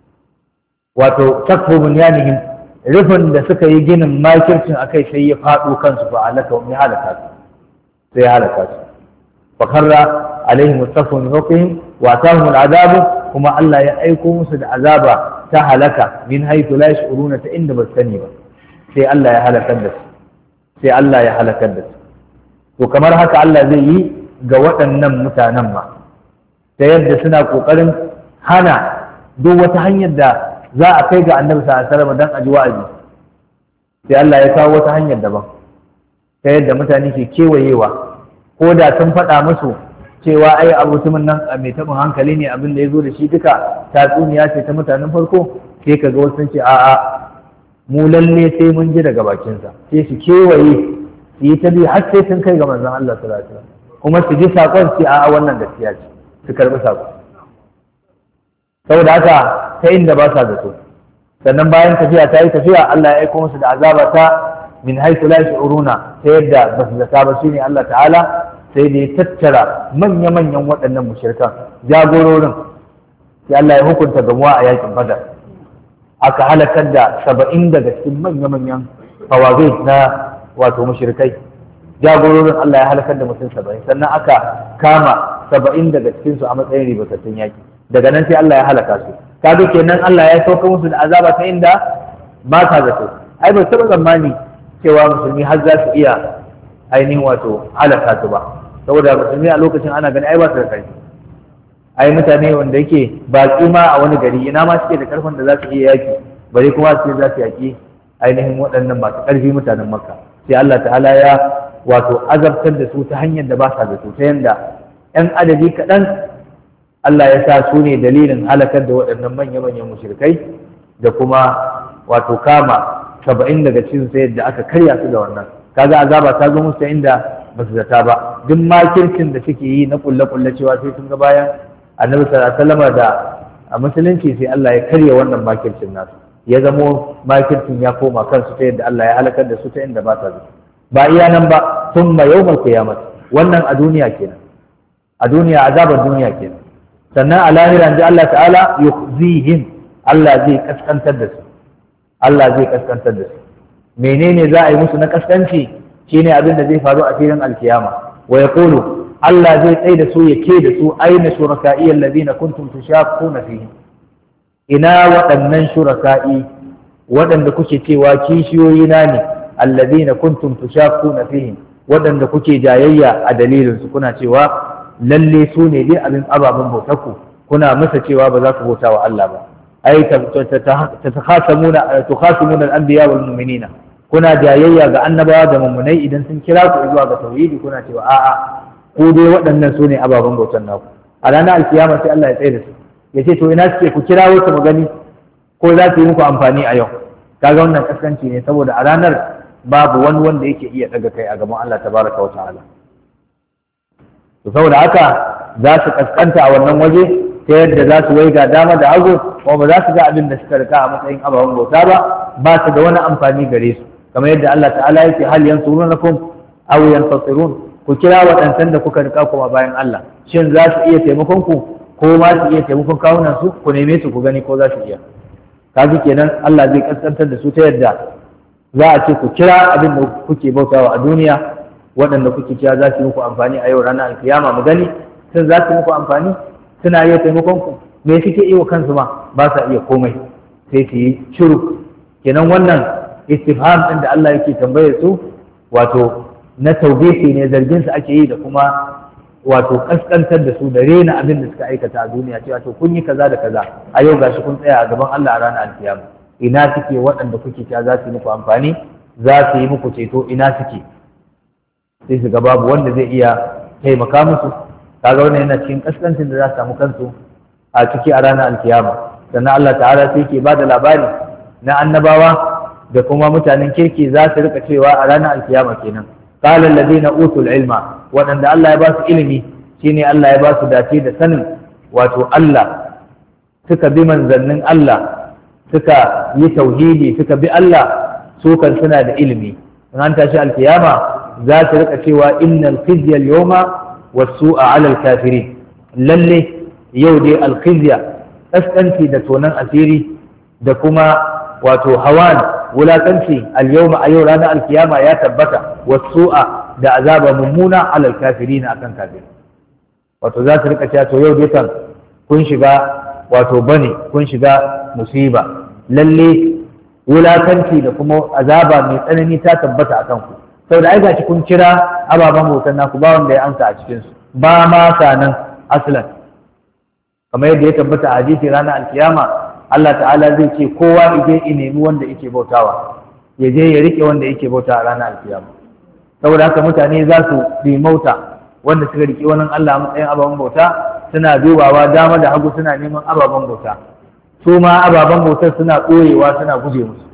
wato saqfu bunyanihim, rufin da suka yi ginin makircin akai sai ya faɗo kansu fa alaka ya halaka su, sai ya halaka su, fa karra alaihim saqfu min fawqihim wa atahum al'adabu, kuma Allah ya aiko musu da azaba ta halaka min haythu la yash'uruna, ta inda ba sani ba, sai Allah ya halakar da su, sai Allah ya halakar da su. To kamar haka Allah zai yi ga waɗannan mutanen ma, ta yadda suna ƙoƙarin hana duk wata hanyar da za a kai ga annabi sallallahu alaihi wasallam dan a ji wa'azi, sai Allah ya kawo wata hanyar daban, ta yadda mutane ke kewayewa, ko da sun faɗa musu cewa ai mutumin nan mai taɓin hankali ne, abin da ya zo da shi duka tatsuniya ce ta mutanen farko, sai ka ga wasu sun ce a'a mu lalle sai mun ji daga bakinsa, sai su kewaye su yi ta biyu har sai sun kai ga manzon Allah sallallahu alaihi wasallam, kuma su ji saƙon sai a'a wannan gaskiya ce, su karɓi saƙon. Saboda haka ta inda ba sa zato, sannan bayan tafiya ta yi tafiya Allah ya aiko musu da azaba ta min haythu la yash'uruna, ta yadda ba su zata ba, shine Allah ta'ala sai da ya tattara manya-manyan waɗannan mushrikan jagororin, sai Allah ya hukunta gamuwa a yakin Badar, aka halakar da 70 daga cikin manya-manyan fawazai na wato mushrikai, jagororin Allah ya halakar da mutum 70, sannan aka kama 70 daga cikin su a matsayin ribatattun yaki, daga nan sai Allah ya halaka su. Kaga kenan Allah ya sauka musu da azaba ta inda ba ka zato, ai ba taɓa tsammani cewa musulmi har za su iya ainihin wato halaka su ba, saboda musulmi a lokacin ana gani ai ba su da ƙarfi, ai mutane wanda yake baƙi ma a wani gari ina ma suke da ƙarfin da za su iya yaki, bare kuma su za su yaki ainihin waɗannan masu ƙarfi mutanen Makka. Sai Allah ta'ala ya wato azabtar da su ta hanyar da ba sa zato, ta yanda ‘yan adadi kaɗan Allah ya sa su ne dalilin halakar da waɗannan manya-manyan mushrikai, da kuma wato kama 70 daga cikin sai yadda aka karya su da wannan. Kaga azaba ta zo musu inda ba su zata ba, duk makircin da suke yi na kulle-kulle cewa sai sun ga bayan annabi sallallahu alaihi wasallam da a musulunci, sai Allah ya karya wannan makircin nasu, ya zamo makircin ya koma kansu ta yadda Allah ya halakar da su ta inda ba ta zuwa. Ba iya nan ba, thumma yawmal qiyamah, wannan a duniya kenan, a duniya azabar duniya kenan. Sannan a lahira ji Allah ta'ala yukhzihim, Allah zai kaskantar da su, Allah zai kaskantar da su. Menene za a yi musu na kaskanci? Shine abin da zai faru a filin alkiyama. Wa yaqulu, Allah zai tsaye da su, ya ke da su, aina shuraka'i alladhina kuntum tushaqquna fihim, ina waɗannan shuraka'i waɗanda kuke cewa kishiyoyi na ne, alladhina kuntum tushaqquna fihim, waɗanda kuke jayayya a dalilin su, kuna cewa lalle su ne dai abin ababen bautarku, kuna masa cewa ba za ku bauta wa Allah ba. Ai tukhasimuna al-anbiya wal mu'minina, kuna jayayya ga annabawa da mummunai idan sun kira ku zuwa ga tauhidi, kuna cewa a'a ku dai waɗannan su ne ababen bautar naku. A ranar alkiyama sai Allah ya tsaye da su, ya ce to ina suke, ku kira wasu mu gani ko za su yi muku amfani a yau. Kaga wannan kaskanci ne, saboda a ranar babu wani wanda yake iya daga kai a gaban Allah tabaraka wa ta'ala. To saboda haka za su kaskanta a wannan waje, ta yadda za su waiga dama da hagu, kuma ba za su ga abin da suka rika a matsayin ababen bauta ba su da wani amfani gare su, kamar yadda Allah ta'ala yake hal yansurunakum aw yantasirun, ku kira waɗancan da kuka rika kuma bayan Allah, shin za su iya taimakon ku ko ma su iya taimakon kawunan su? Ku neme su ku gani ko za su iya. Kaji kenan Allah zai kaskantar da su ta yadda za a ce ku kira abin da kuke bautawa a duniya, waɗanda kuke kira za su yi muku amfani a yau ranar alkiyama mu gani, sun za su yi muku amfani, suna iya taimakon ku, me suke iya wa kansu ma ba sa iya komai, sai su yi shiru. Kenan wannan istifham ɗin da Allah yake tambayar su, wato na taubihi ne, zargin su ake yi da kuma wato kaskantar da su da rena abin da suka aikata a duniya, cewa to kun yi kaza da kaza, a yau gashi kun tsaya a gaban Allah a ranar alkiyama, ina suke waɗanda kuke cewa za su yi muku amfani, za su yi muku ceto, ina suke? Sai su ga babu wanda zai iya taimaka musu. Kaga wannan yana cikin kaskancin da za su samu kansu a ciki a ranar alkiyama. sannan Allah ta'ala sai ke bada labari na annabawa da kuma mutanen kirki za su rika cewa a ranar alkiyama kenan qala alladhina utul ilma waɗanda Allah ya ba su ilimi shine Allah ya ba su dace da sanin wato Allah suka bi manzannin Allah suka yi tauhidi suka bi Allah su kan suna da ilimi in an tashi alkiyama za su rika cewa innal khizya al-yawma was-su'a 'ala al-kafirin lalle yau dai al-khizya kaskanci da tonan asiri da kuma wato hawan wulakanci al-yawma a yau ranar alkiyama ya tabbata was-su'a da azaba mummuna 'ala al-kafirin akan kafirin wato za su rika cewa to yau dai kan kun shiga wato bane kun shiga musiba lalle wulakanci da kuma azaba mai tsanani ta tabbata a kanku saboda ai gashi kun kira ababen bautan naku ba wanda ya amsa a cikin su ba ma sanan aslan kamar yadda ya tabbata a hadisi ranar alkiyama Allah ta'ala zai ce kowa ije ya nemi wanda yake bautawa ya je ya rike wanda yake bauta a ranar alkiyama saboda haka mutane za su mauta wanda suka rike wannan Allah a matsayin ababen bauta suna dubawa dama da hagu suna neman ababen bauta su ma ababen bautar suna ɓoyewa suna guje musu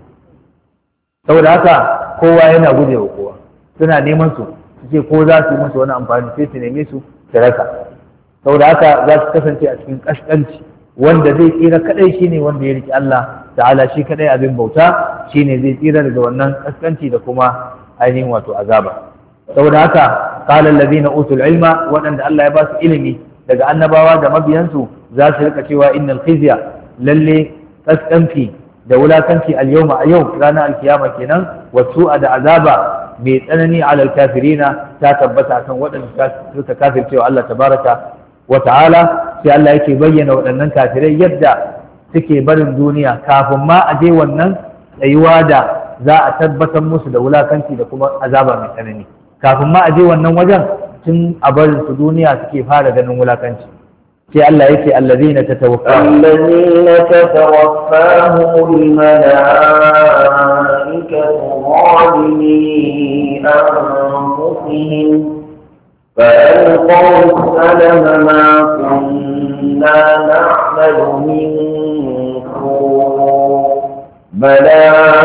saboda haka kowa yana guje wa kowa suna neman su ce ko za su yi musu wani amfani sai su neme su raka saboda haka za su kasance a cikin kaskanci wanda zai tsira kadai shine wanda ya riki Allah ta'ala shi kadai abin bauta shine zai tsira daga wannan kaskanci da kuma ainihin wato azaba saboda haka qala allazina utul ilma waɗanda Allah ya ba su ilimi daga annabawa da mabiyansu za su rika cewa innal khizya lalle kaskanci da wulakanci al-yawma a yau ranar alkiyama kenan wasu da azaba mai tsanani alal kafirina ta tabbata kan waɗanda suka kafircewa Allah tabaraka wa ta'ala sai Allah yake bayyana waɗannan kafirai yadda suke barin duniya kafin ma a je wannan tsayuwa da za a tabbatar musu da wulakanci da kuma azaba mai tsanani kafin ma a je wannan wajen tun a barin su duniya suke fara ganin wulakanci sai Allah yake allazina tatawaffahum almalaikatu zalimi anfusihim فألقوا السلم ما كنا نعمل من سوء بلى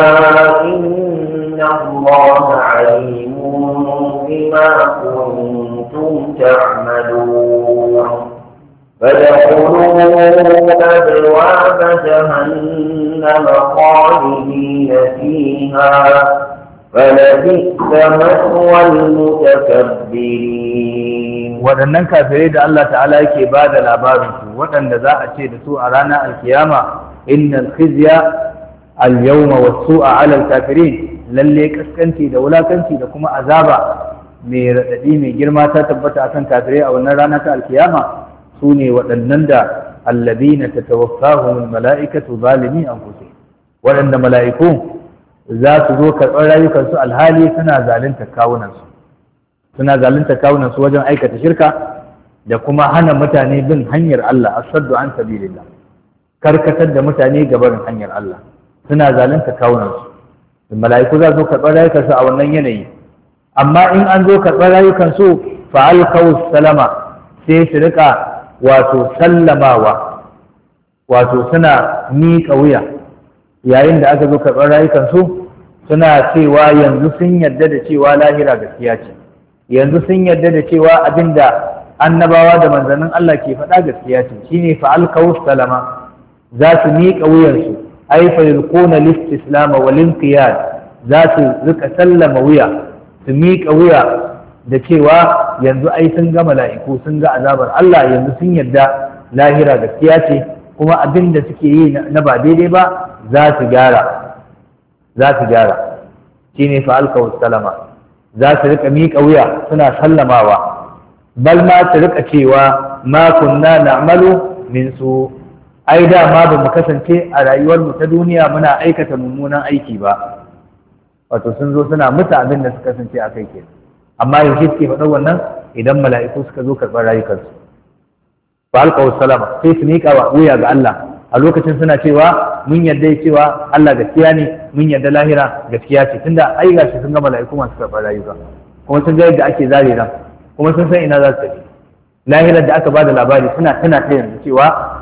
إن الله عليم بما كنتم تعملون فادخلوا أبواب جهنم خالدين فيها فلبئس مثوى المتكبرين waɗannan kafirai da Allah ta'ala yake ba da labarinsu waɗanda za a ce da su a ranar alkiyama innal khizya al-yawma was-su'a 'ala al-kafirin lalle kaskanci da wulakanci da kuma azaba mai radadi mai girma ta tabbata akan kafirai a wannan rana ta alkiyama su ne waɗannan da alladhina tatawaffahum al-mala'ikatu zalimi anfusihim waɗanda mala'iku za su zo karɓar rayukansu alhali suna zalunta kawunansu wajen aikata shirka da kuma hana mutane bin hanyar Allah asaddu an sabilillah karkatar da mutane ga barin hanyar Allah suna zalunta kawunansu mala'iku za su zo karɓar rayukansu a wannan yanayi amma in an zo karɓar rayukansu fa alqaw salama sai su rika wato sallamawa wato suna miƙa wuya yayin da aka zo karɓar rayukansu suna cewa yanzu sun yarda da cewa lahira gaskiya ce yanzu sun yarda da cewa abinda annabawa da manzannin Allah ke faɗa gaskiya ce shine fa alqaw salama za su miƙa wuyansu ay fa yulquna listislam wal inqiyad za su rika sallama wuya su miƙa wuya da cewa yanzu ai sun ga mala'iku sun ga azabar Allah yanzu sun yarda lahira gaskiya ce kuma abin da suke yi na ba daidai ba za su gyara shine fa alqaw salama za su rika miƙa wuya suna sallamawa bal ma su rika cewa ma kunna na'malu min su ai da ma ba mu kasance a rayuwar mu ta duniya muna aikata mummunan aiki ba wato sun zo suna mutu abin da suka kasance a kai kenan amma yaushe suke faɗa wannan idan mala'iku suka zo karɓar rayukansu fa alqaw salama sai su miƙa wuya ga Allah a lokacin suna cewa mun yarda cewa Allah gaskiya ne mun yarda lahira gaskiya ce tunda ai gashi sun ga mala'iku masu karɓar rayuka kuma sun ga yadda ake zare ran kuma sun san ina za su tafi lahirar da aka bada labari suna tana ta yanzu cewa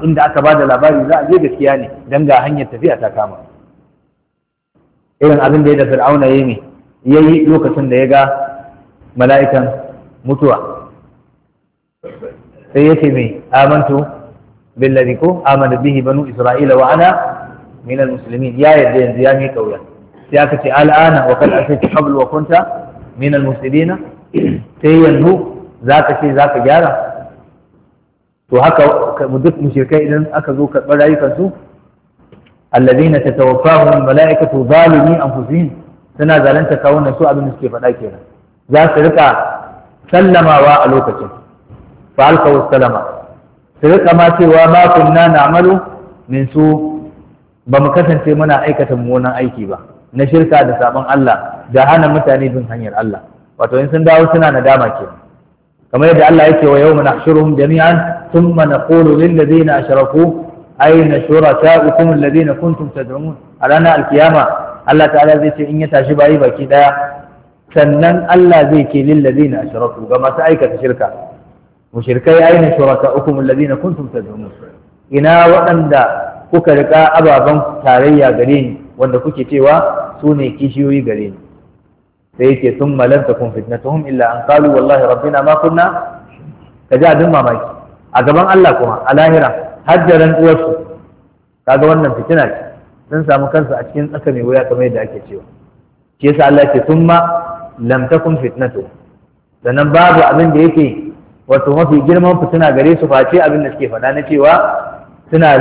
inda aka ba da labari za a je gaskiya ne dan ga hanyar tafiya ta kama. Irin abin da ya da fir'auna yayi lokacin da ya ga mala'ikan mutuwa sai yace mai amantu billazi ko amana bihi banu isra'ila wa ana min almuslimin, ya yadda yanzu ya mi kauya. sai aka ce al'ana wa kad asayta qabl wa kunta min almuslimin, sai yanzu zaka ce zaka gyara. to haka duk mushrikai idan aka zo karɓar rayukansu alladhina tatawaffahum almala'ikatu zalimi anfusihim, suna zalunta kawunan su abin da suke faɗa kenan, za su rika sallamawa a lokacin fa alqaw salama, su rika ma cewa ma kunna na'malu min su, ba mu kasance muna aikata mummunan aiki ba na shirka da sabon Allah da hana mutane bin hanyar Allah. wato in sun dawo suna nadama kenan, kamar yadda Allah yake wa yawma nahshuruhum jami'an thumma naqulu lil ladina ashraku ayna shurakaukum alladhina kuntum tad'un. a ranar alkiyama Allah ta'ala zai ce in ya tashi bayi baki daya, sannan Allah zai ce lil ladina ashraku, ga masu aikata shirka, mushrikai ayna shurakaukum alladhina kuntum tad'un, ina waɗanda kuka rika ababen tarayya gare ni wanda kuke cewa su ne kishiyoyi gare ni. sai yake sun malanta kun fitnatuhum illa an qalu wallahi rabbina ma kunna, ka ji abin mamaki a gaban Allah kuma a lahira hajjaran uwarsu. kaga wannan fitina ce, sun samu kansu a cikin tsaka mai wuya kamar yadda ake cewa. shi yasa Allah ce summa lam takun fitnatu, sannan babu abin da yake wato mafi girman fitina gare su face abin da suke faɗa na cewa suna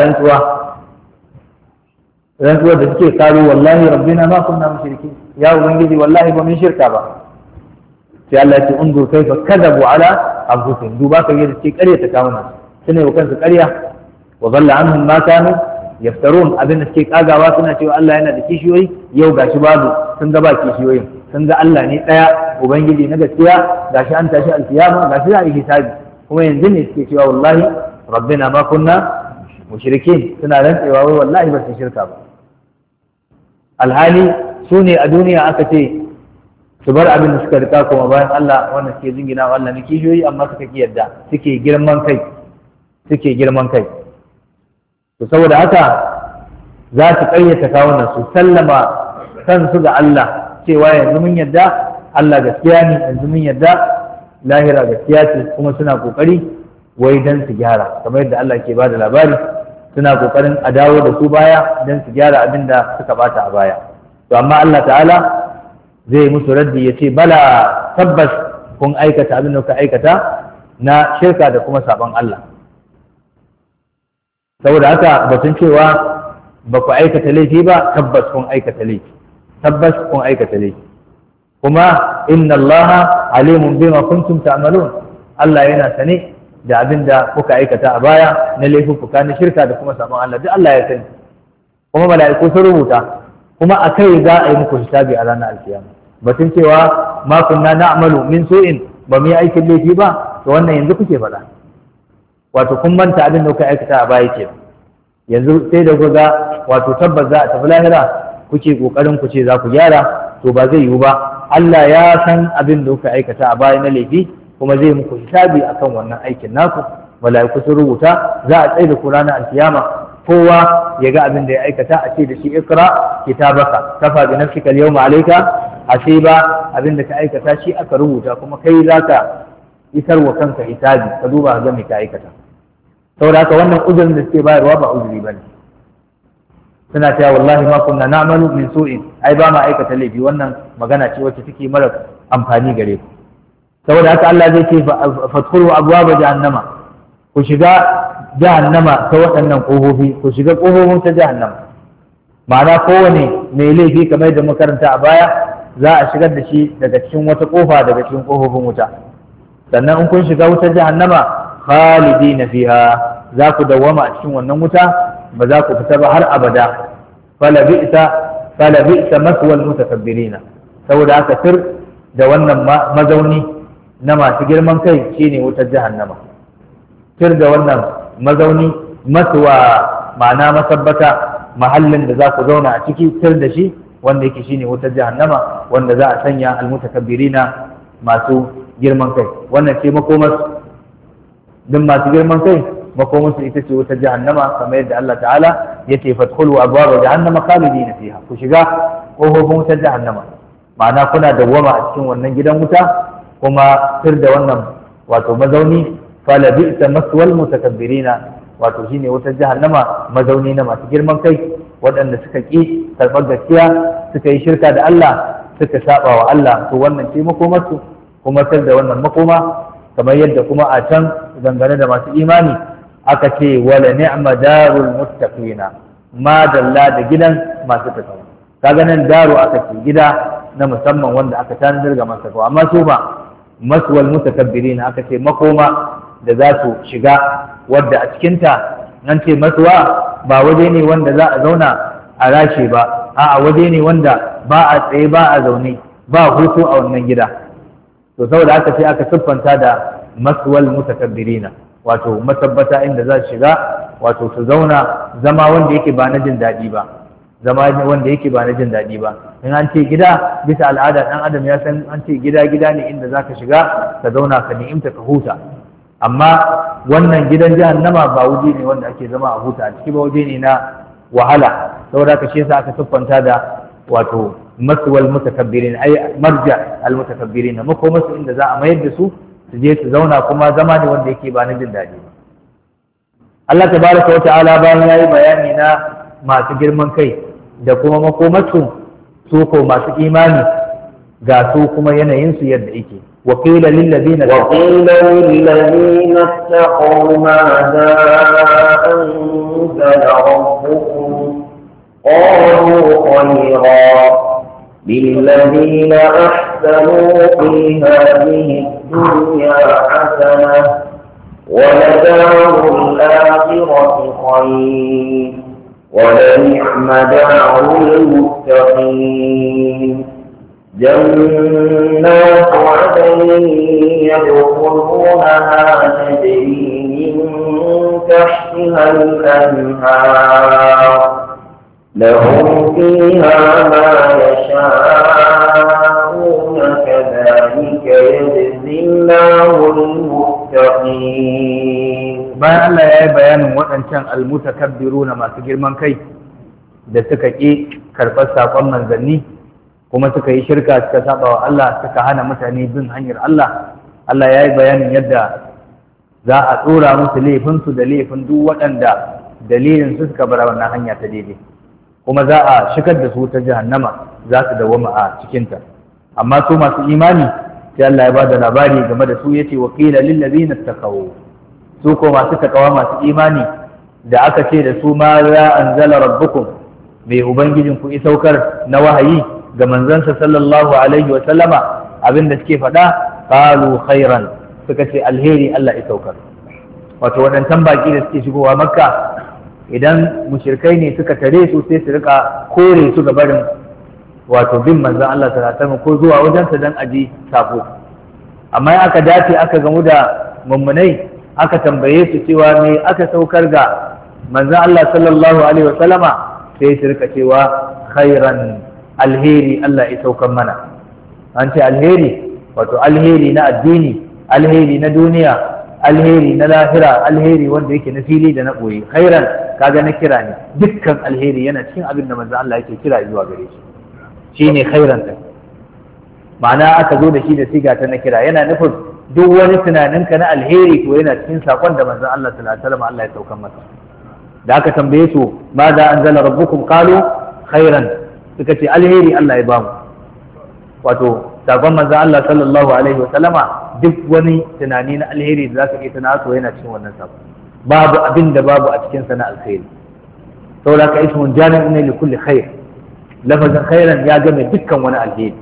rantsuwar da suke karu wallahi rabbina ma kunna mushriki, ya ubangiji wallahi ba mun shirka ba. sai Allah ya ce unzur kaifa kadabu ala anfusihim, duba ka yadda suke ƙarya ta kawo nasu, suna yi wa kansu ƙarya. wa dhalla anhum ma kanu yaftarun, abin da suke kagawa suna cewa Allah yana da kishiyoyi, yau gashi babu, sun ga ba kishiyoyin, sun ga Allah ne ɗaya ubangiji na gaskiya, gashi an tashi alkiyama, gashi za a yi hisabi, kuma yanzu ne suke cewa wallahi rabbina ma kunna mushrikin, suna rantsewa wai wallahi ba su shirka ba. alhali su ne a duniya aka ce su bar abin da suka rika kuma bayan Allah wanda suke jingina wa Allah na kishiyoyi, amma suka ki yadda, suke girman kai. to saboda haka za su ƙayyata kawunan su sallama kansu ga Allah cewa yanzu mun yadda Allah gaskiya ne, yanzu mun yadda lahira gaskiya ce, kuma suna kokari wai dan su gyara, kamar yadda Allah ke bada labari suna kokarin a dawo da su baya dan su gyara abin da suka bata a baya. to amma Allah ta'ala zai musu raddi ya ce bala tabbas kun aikata abin da kuka aikata na shirka da kuma sabon Allah. saboda haka batun cewa ba ku aikata laifi ba, tabbas kun aikata laifi, kuma inna Allah alimun bima kuntum ta'malun, Allah yana sane da abin da kuka aikata a baya na laifuka na shirka da kuma sabon Allah, duk Allah ya sani, kuma mala'iku sun rubuta, kuma a kai za a yi muku hisabi a ranar alkiyama. batun cewa ma kunna na'malu min su'in, ba mu yi aikin laifi ba, to wannan yanzu kuke faɗa, wato kun manta abin da kuka aikata a baya ke, yanzu sai da kuka wato tabbas za a tafi lahira kuke kokarin ku ce za ku gyara, to ba zai yiwu ba. Allah ya san abin da kuka aikata a baya na laifi, kuma zai muku hisabi akan wannan aikin naku. mala'iku sun rubuta, za a tsaye da ku ranar alkiyama, kowa ya ga abin da ya aikata, a ce da shi ikra kitabaka kafa bi nafsika al-yawma alayka hasiba, abin da ka aikata shi aka rubuta, kuma kai zaka isar wa kanka hisabi, ka duba ga me ka aikata. saboda haka wannan uzurin da suke bayarwa ba uzuri bane, suna cewa wallahi ma kunna na'malu min su'in, ai ba ma aikata laifi, wannan magana ce wacce take mara amfani gare ku. saboda haka Allah zai ce fadkhulu abwaaba jahannama, ku shiga jahannama ta waɗannan ƙofofi, ku shiga ƙofofin ta jahannama. ma'ana kowane mai laifi kamar yadda makaranta a baya za a shigar da shi daga cikin wata ƙofa daga cikin ƙofofin wuta, sannan in kun shiga wutar jahannama khalidina fiha, za ku dawwama a cikin wannan wuta, ba za ku fita ba har abada. fala bi'sa maswal mutakabbirina, saboda haka tir da wannan mazauni na masu girman kai shine wutar jahannama. tir da wannan mazauni, maswa ma'ana masabbata, mahallin da za ku zauna a ciki, tir da shi wanda yake shine wutar jahannama, wanda za a sanya almutakabbirina masu girman kai. wannan ce makomar duk masu girman kai makomansu ita ce wutar jahannama kamar yadda Allah ta'ala yake fadkhulu abwaaba jahannama khalidina fiha, ku shiga kofofin wutar jahannama, ma'ana kuna dawwama a cikin wannan gidan wuta kuma sir da wannan wato mazauni fala bi'sa maswal mutakabbirina, wato shine wutar jahannama mazauni na masu girman kai waɗanda suka ƙi karɓar gaskiya, suka yi shirka da Allah, suka saba wa Allah, to wannan ce makomarsu kuma sir da wannan makoma, kamar yadda kuma a can dangane da masu imani aka ce wala ni'ma darul muttaqina, ma dalla da gidan masu takawa. Kaga nan daro aka ce gida na musamman wanda aka tanadar ga masu takawa, amma su ba maswal mutakabbirin aka ce makoma da za su shiga, wadda a cikinta nan ce masuwa ba waje ne wanda za a zauna a rashe ba, a'a waje ne wanda ba a tsaye ba a zaune ba hutu a wannan gida. To saboda aka ce aka siffanta da maswal mutakabbirina, wato matabbata inda za su shiga, wato su zauna zama wanda yake ba na jin daɗi ba, zama wanda yake ba na jin daɗi ba. In an ce gida bisa al'ada ɗan adam ya san an ce gida ne inda za ka shiga ka zauna ka ni'imta ka huta, amma wannan gidan jahannama ba waje ne wanda ake zama a huta a ciki ba, waje ne na wahala. saboda ka shi yasa aka siffanta da wato maswal mutakabbirin, ai marja al mutakabbirin, makomarsu inda za a mayar da su je su zauna kuma zama ne wanda yake ba na jin daɗi ba. Allah tabaraka wa ta'ala bayan yayi bayani na masu girman kai da kuma makomarsu, su ko masu imani ga su kuma yanayin su yadda yake. وقيل للذين اتقوا ماذا أنزل ربكم قالوا خيرا للذين أحسنوا في هذه الدنيا حسنة ولدار الآخرة خير ولنعم دار المتقين جنات عدن يدخلونها تجري من تحتها الأنهار لهم فيها ما يشاءون كذلك يجزي الله المتقين. bayan Allah ya yi bayanin waɗancan almutakabbiruna masu girman kai da suka ƙi karɓar saƙon manzanni kuma suka yi shirka suka saba wa Allah, suka hana mutane bin hanyar Allah. Allah ya yi bayanin yadda za a tsora musu laifinsu da laifin duk waɗanda dalilin su suka bar wannan hanya ta daidai, kuma za a shigar da su ta jahannama, za su dawwama a cikinta. Amma su masu imani sai Allah ya ba da labari game da su, yace wa qila lil ladina taqaw, su ko masu takawa masu imani da aka ce da su ma za anzala rabbukum, mai ubangijin ku isaukar na wahayi ga manzansa sallallahu alaihi wa sallama, abinda suke faɗa qalu khairan, suka ce alheri Allah ya saukar. Wato waɗancan baki da suke shigowa makka, idan mushrikai ne suka tare su sai su rika kore su ga barin wato bin manzon Allah sallallahu alaihi wasallam ko zuwa wajensa dan aji safo. Amma in aka dace aka gamu da mummunai aka tambaye su cewa me aka saukar ga manzon Allah sallallahu alaihi wasallama, sai su rika cewa khairan, alheri Allah ya saukar mana. An ce alheri wato alheri na addini, alheri na duniya, alheri na lahira, alheri wanda yake na fili da na ɓoye. Khairan kaga na kira ne, dukkan alheri yana cikin abin da manzo Allah yake kira zuwa gare shi, shine khairan ta. Ma'ana aka zo da shi da siga ta na kira, yana nufin duk wani tunaninka na alheri to yana cikin sakon da manzo Allah sallallahu alaihi wasallam Allah ya saukar masa. Da aka tambaye su ma da anzala rabbukum qalu khairan, suka ce alheri Allah ya bamu. Wato sakon manzo Allah sallallahu alaihi wasallama duk wani tunani na alheri da zaka iya tunawa to yana cikin wannan sakon. Babu abin da babu a cikin sa na alheri. Saboda ka ismun jami'un ne li kulli khair. Lafazin khairan ya game dukkan wani alheri.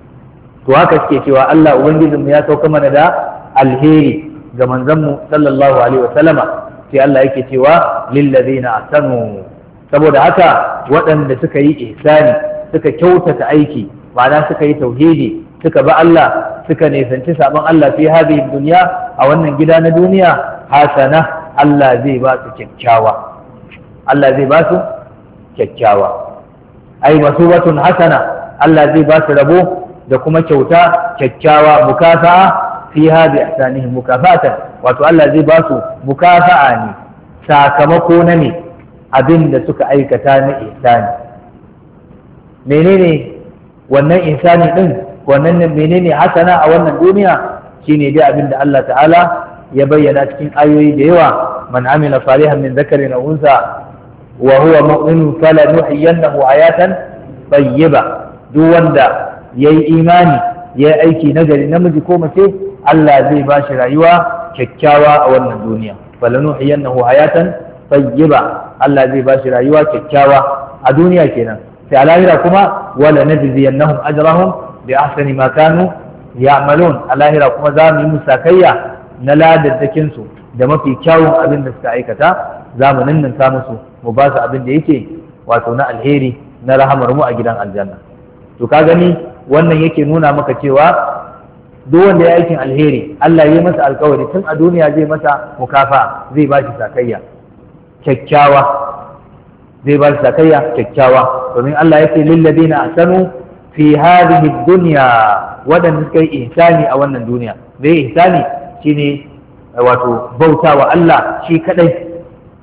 To haka suke cewa Allah ubangijinmu ya sauka mana da alheri ga manzanmu sallallahu alaihi wasallama, sai Allah yake cewa lillazina ahsanu, saboda haka waɗanda suka yi ihsani, suka kyautata aiki, ma'ana suka yi tauhidi, suka ba Allah, suka nisanci sabon Allah fi hadhihi dunya, a wannan gida na duniya, hasana, Allah zai ba su kyakkyawa. Allah zai ba su kyakkyawa. Ai masubatun hasana, Allah zai ba su rabo da kuma kyauta kyakkyawa, mukafa'a fi hadhihi ihsanihim mukafatan, wato Allah zai ba su mukafa'a ne sakamako na ne abin da suka aikata na ihsani. Menene wannan ihsani din, wannan menene hasana a wannan duniya? Shine dai abin da Allah ta'ala ya bayyana cikin ayoyi da yawa, man amila salihan min dhakarin aw unsa wa huwa mu'minun falanuhyiyannahu hayatan tayyiba. Duk wanda yayi imani yayi aiki nagari, namiji ko mace, Allah zai ba shi rayuwa kyakkyawa a wannan duniya. falanuhyiyannahu hayatan tayyiba, Allah zai ba shi rayuwa kyakkyawa a duniya kenan. sai a lahira kuma wala najziyannahum ajrahum bi ahsani ma kanu ya'malun. a lahira kuma za mu yi musakayya na ladaddakin su da mafi kyawun abin da suka aikata, za mu ninninka musu, mu ba su abin da yake wato na alheri na rahamar mu a gidan aljanna. to ka gani wannan yake nuna maka cewa duk wanda ya aikin alheri Allah ya yi masa alkawari tun a duniya zai masa mukafa, zai ba shi sakayya kyakkyawa, zai ba shi sakayya kyakkyawa. domin Allah ya ce lilladina ahsanu fi hadhihi dunya, wadanda suka yi ihsani a wannan duniya. bai ihsani shine wato bautawa Allah shi kadai,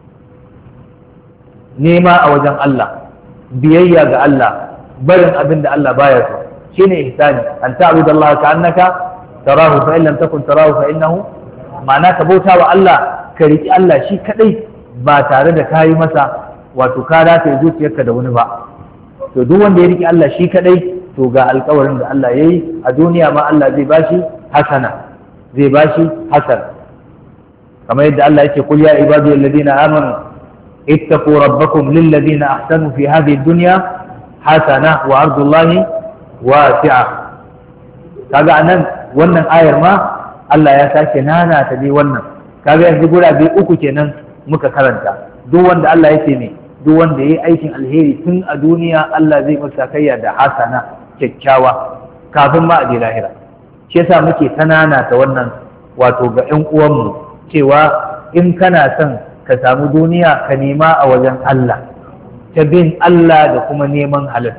nema a wajen Allah, biyayya ga Allah, barin abin da Allah baya so, shine ihsani. an ta'budu Allah ka'annaka tarahu fa in lam takun tarahu fa innahu, ma'ana ka bautawa Allah, ka riki Allah shi kadai ba tare da kayi masa wato ka dace zuciyarka da wani ba. to duk wanda ya riki Allah shi kadai, to ga alƙawarin da Allah yayi a duniya ma Allah zai bashi hasana, zai bashi hasan. kamar yadda Allah yake kul ya ibadi alladhina amanu ittaqu rabbakum lilladhina ahsanu fi hadhihi dunya hasana wa ardullahi wasi'a. kaga anan wannan ayar ma Allah ya sake nana ta dai wannan. kaga yanzu gurabe uku kenan muka karanta. duk wanda Allah yake ne, duk wanda yayi aikin alheri tun a duniya Allah zai masa kayya da hasana kyakkyawa kafin ma a je lahira. shi yasa muke tanana ta wannan wato ga ƴan uwanmu cewa in kana son ka samu duniya ka nema a wajen Allah, ta bin Allah da kuma neman halal.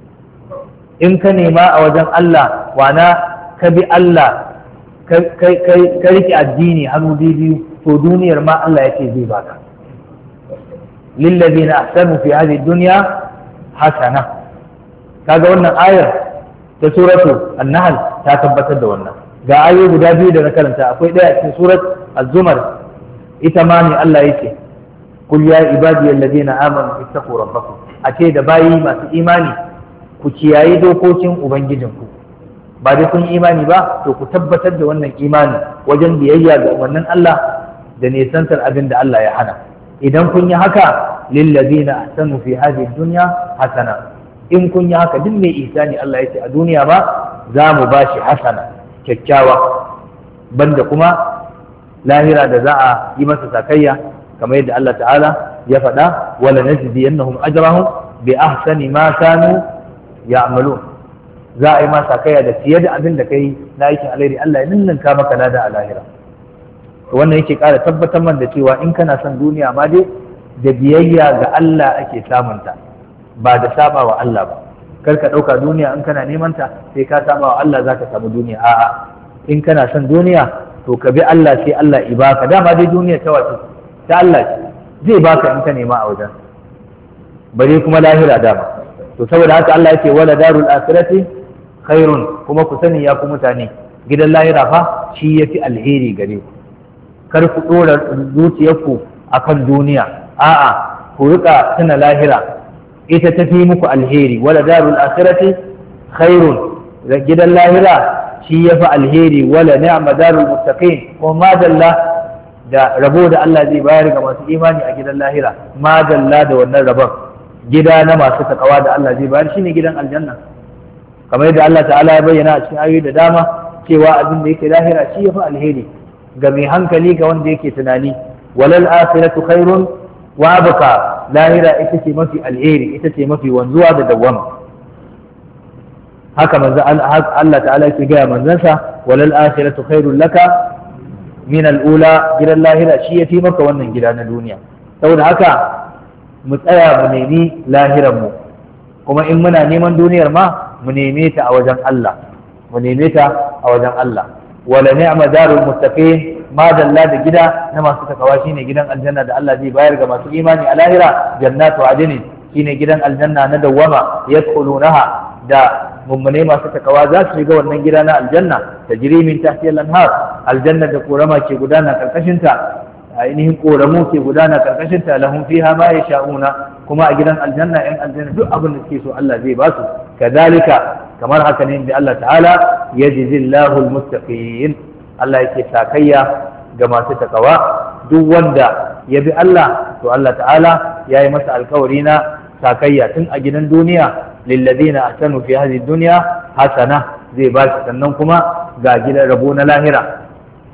in ka nema a wajen Allah, wana ka bi Allah, ka rike addini hannu biyu, to duniyar ma Allah ya ce zai baka. lillazina ahsanu fi hadhihi dunya hasana. kaga wannan ayar ta suratu an-nahl ta tabbatar da wannan. ga ayoyi guda biyu da na karanta, akwai daya cikin surat az-zumar, ita ma ne Allah yake kul ya ibadi alladhina amanu ittaqu rabbakum, a ce da bayi masu imani ku kiyayi dokokin ubangijinku. ba dai kun imani ba, to ku tabbatar da wannan imani wajen biyayya ga umarnin Allah da nesantar abin da Allah ya hana. idan kun yi haka lillazina ahsanu fi hadhihi dunya hasana, in kun yi haka duk mai ihsani Allah ya ce a duniya ma za mu bashi hasana kyakkyawa, banda kuma lahira da za a yi masa sakayya kamar yadda Allah ta'ala ya faɗa wala najziyannahum ajrahum bi ahsani ma kanu ya'malun. za a yi masa sakayya da fiye da abin da kai na aikin alheri, Allah ya ninninka maka lada a lahira. wannan yake ƙara tabbatar man da cewa in kana son duniya ma dai da biyayya ga Allah ake samunta, ba da saba wa Allah ba. kar ka ɗauka duniya in kana neman ta sai ka saba wa Allah za ka samu duniya. a'a, in kana son duniya to ka bi Allah sai Allah i baka. dama dai duniya ta wace ta Allah ce, zai baka in ka nema a wajen, bare kuma lahira dama. to saboda haka Allah yake wala darul akhirati khairun, kuma ku sani ya ku mutane, gidan lahira fa shi yafi alheri gare ku. kar ku dora zuciyarku akan duniya, a'a ku rika tuna lahira, ita tafi muku alheri. wala darul akhirati khairun, gidan lahira shi yafi alheri. wala ni'ma darul muttaqin, ko madalla da rabo da Allah zai bayar ga masu imani a gidan lahira. madalla da wannan rabon, gida na masu takawa da Allah zai bayar shine gidan aljanna. kamar yadda Allah ta'ala ya bayyana a cikin ayoyi da dama cewa abin da yake lahira shi yafi alheri ga mai hankali, ga wanda yake tunani. walal akhiratu khairun wa abqa, lahira ita ce mafi alheri, ita ce mafi wanzuwa da dawwama. haka manzo Allah ta'ala yake ga manzansa walal akhiratu khairul laka min al-ula, gidan lahira shi yafi maka wannan gida na duniya. saboda haka mu tsaya mu nemi lahiran mu, kuma in muna neman duniyar ma mu neme ta a wajen Allah, mu neme ta a wajen Allah. wala ni'ma darul muttaqin, madalla da gida na masu takawa shine gidan aljanna da Allah zai bayar ga masu imani a lahira, jannatu adnin shine gidan aljanna na dawwama yadkhulunaha da mummune masu takawa za su shiga wannan gida na aljanna tajri min tahtiha al-anhar, aljanna da korama ke gudana karkashin ta, ainihin koramu ke gudana karkashin ta, lahum fiha ma yasha'una, kuma a gidan aljanna yan aljanna duk abin da suke so Allah zai ba su. Kadalika kamar haka ne da Allah ta'ala yajzillahu al-muttaqin, Allah yake sakayya ga masu takawa. Duk wanda ya bi Allah to Allah ta'ala yayi masa alkawari na sakayya tun a gidan duniya, lilladina ahsanu fi hadhihi dunya hasana, zai ba shi, sannan kuma ga gidan rabo na lahira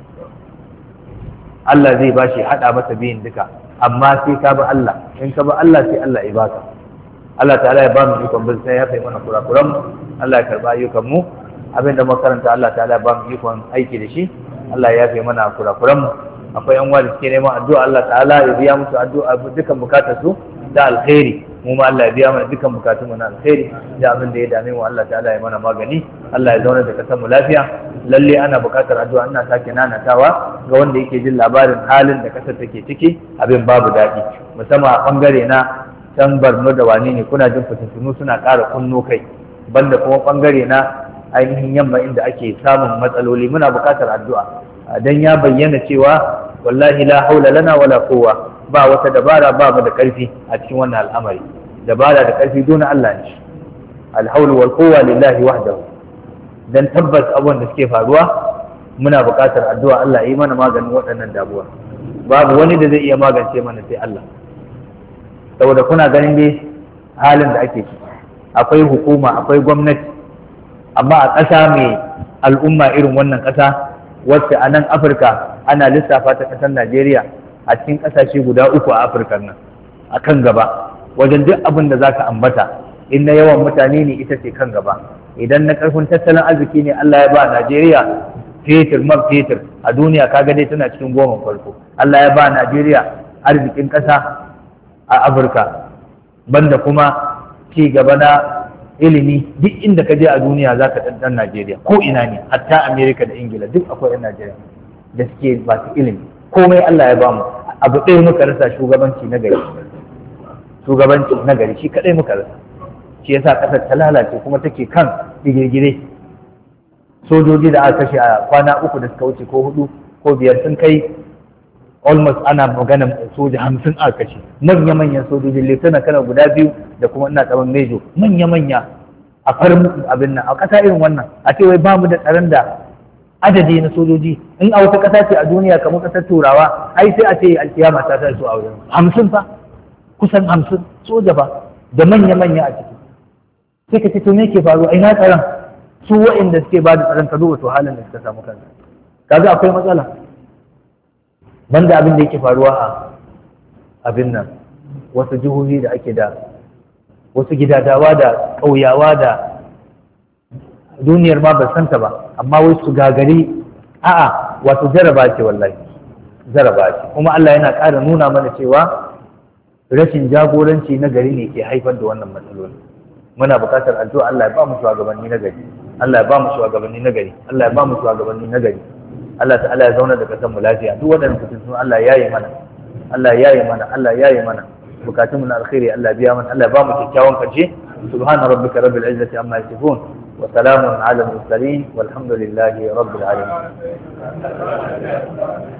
Allah zai ba shi, hada masa biyin duka, amma sai ka bi Allah. In ka bi Allah sai Allah ya baka. Allah ta'ala ya ba mu ikon bin sai ya kai mana kurakuran mu, Allah ya karba ayyukan mu, abinda makaranta Allah ta'ala ya ba mu ikon aiki da shi, Allah ya kai mana kurakuran mu. Akwai yan wani suke neman addu'a, Allah ta'ala ya biya musu addu'a dukkan bukatar su da alkhairi, mu ma Allah ya biya mana dukkan bukatun mu na alkhairi, da abin da ya dame mu Allah ta'ala ya mana magani, Allah ya zauna da kasar mu lafiya. Lalle ana bukatar addu'a, ina sake nanatawa ga wanda yake jin labarin halin da kasar take ciki, abin babu daɗi, musamman a bangare na can Borno da wani ne, kuna jin fitintunu suna ƙara kunno kai, banda kuma bangare na ainihin yamma inda ake samun matsaloli. Muna bukatar addu'a dan ya bayyana cewa wallahi la haula lana wala quwwa, ba wata dabara, ba mu da karfi a cikin wannan al'amari. Dabara da karfi dona Allah ne, alhaulu wal quwwa lillahi wahdahu. Dan tabbas abubuwan da suke faruwa muna buƙatar addu'a, Allah yi mana maganin waɗannan damuwa. Babu wani da zai iya magance mana sai Allah, saboda kuna ganin dai halin da ake ciki. Akwai hukuma, akwai gwamnati, amma a ƙasa mai al'umma irin wannan ƙasa wacce a nan Afirka ana lissafa ta ƙasar Najeriya a cikin ƙasashe guda uku a Afirka nan a kan gaba wajen duk abin da za ka ambata. In na yawan mutane ne ita ce kan gaba, idan na ƙarfin tattalin arziki ne Allah ya ba Najeriya fetur, man fetur a duniya kaga dai tana cikin 10 farko. Allah ya ba Najeriya arzikin ƙasa a Afirka, banda kuma ci gaba na ilimi. Duk inda ka je a duniya za ka ɗan Najeriya, ko ina ne, hatta Amerika da Ingila duk akwai 'yan Najeriya da suke ba su ilimi. Komai Allah ya bamu, abu ɗaya muka rasa, shugabanci na gari. Shugabanci na gari shi kaɗai muka rasa, shi yasa ƙasar ta lalace kuma take kan digirgire. Sojoji da aka kashe a kwana 3 da suka wuce ko 4 ko 5 sun kai almost, ana magana soja 50 aka kashe, manya-manyan sojoji, lieutenant kana guda 2 da kuma ina tsaron mejo, manya-manya a farin abin nan a ƙasa irin wannan. A ce wai ba mu da tsaron da adadi na sojoji. In a wata ƙasa ce a duniya kamar ƙasar Turawa, ai sai a ce alkiyama ta tashi a wurin 50 fa, kusan 50 soja ba da manya-manya a ciki. Sai ka ce to me ke faruwa, ina tsaron? Su waɗanda suke ba da tsaron ka duba to halin da suka samu kansa, kaga akwai matsala. Banda abin da yake faruwa a abin nan wasu jihohi da ake da wasu gidadawa da ƙauyawa da duniyar ma ba santa ba, amma wai su gagari. A'a, wato jaraba ce, wallahi jaraba ce. Kuma Allah yana ƙara nuna mana cewa rashin jagoranci na gari ne ke haifar da wannan matsaloli. Muna buƙatar addu'a, Allah ya ba mu shugabanni na gari, Allah ya ba mu shugabanni na gari, Allah ya ba mu shugabanni na gari. Allah ta'ala ya zauna da kasar mu lafiya. Duk waɗannan fitintunu Allah ya yi mana, Allah ya yi mana, Allah ya yi mana. Bukatunmu na alkhairi Allah biya mana, Allah ya ba mu kyakkyawan karshe. Subhana rabbika rabbil izzati amma yasifun wa salamun ala al mursalin walhamdulillahi rabbil alamin.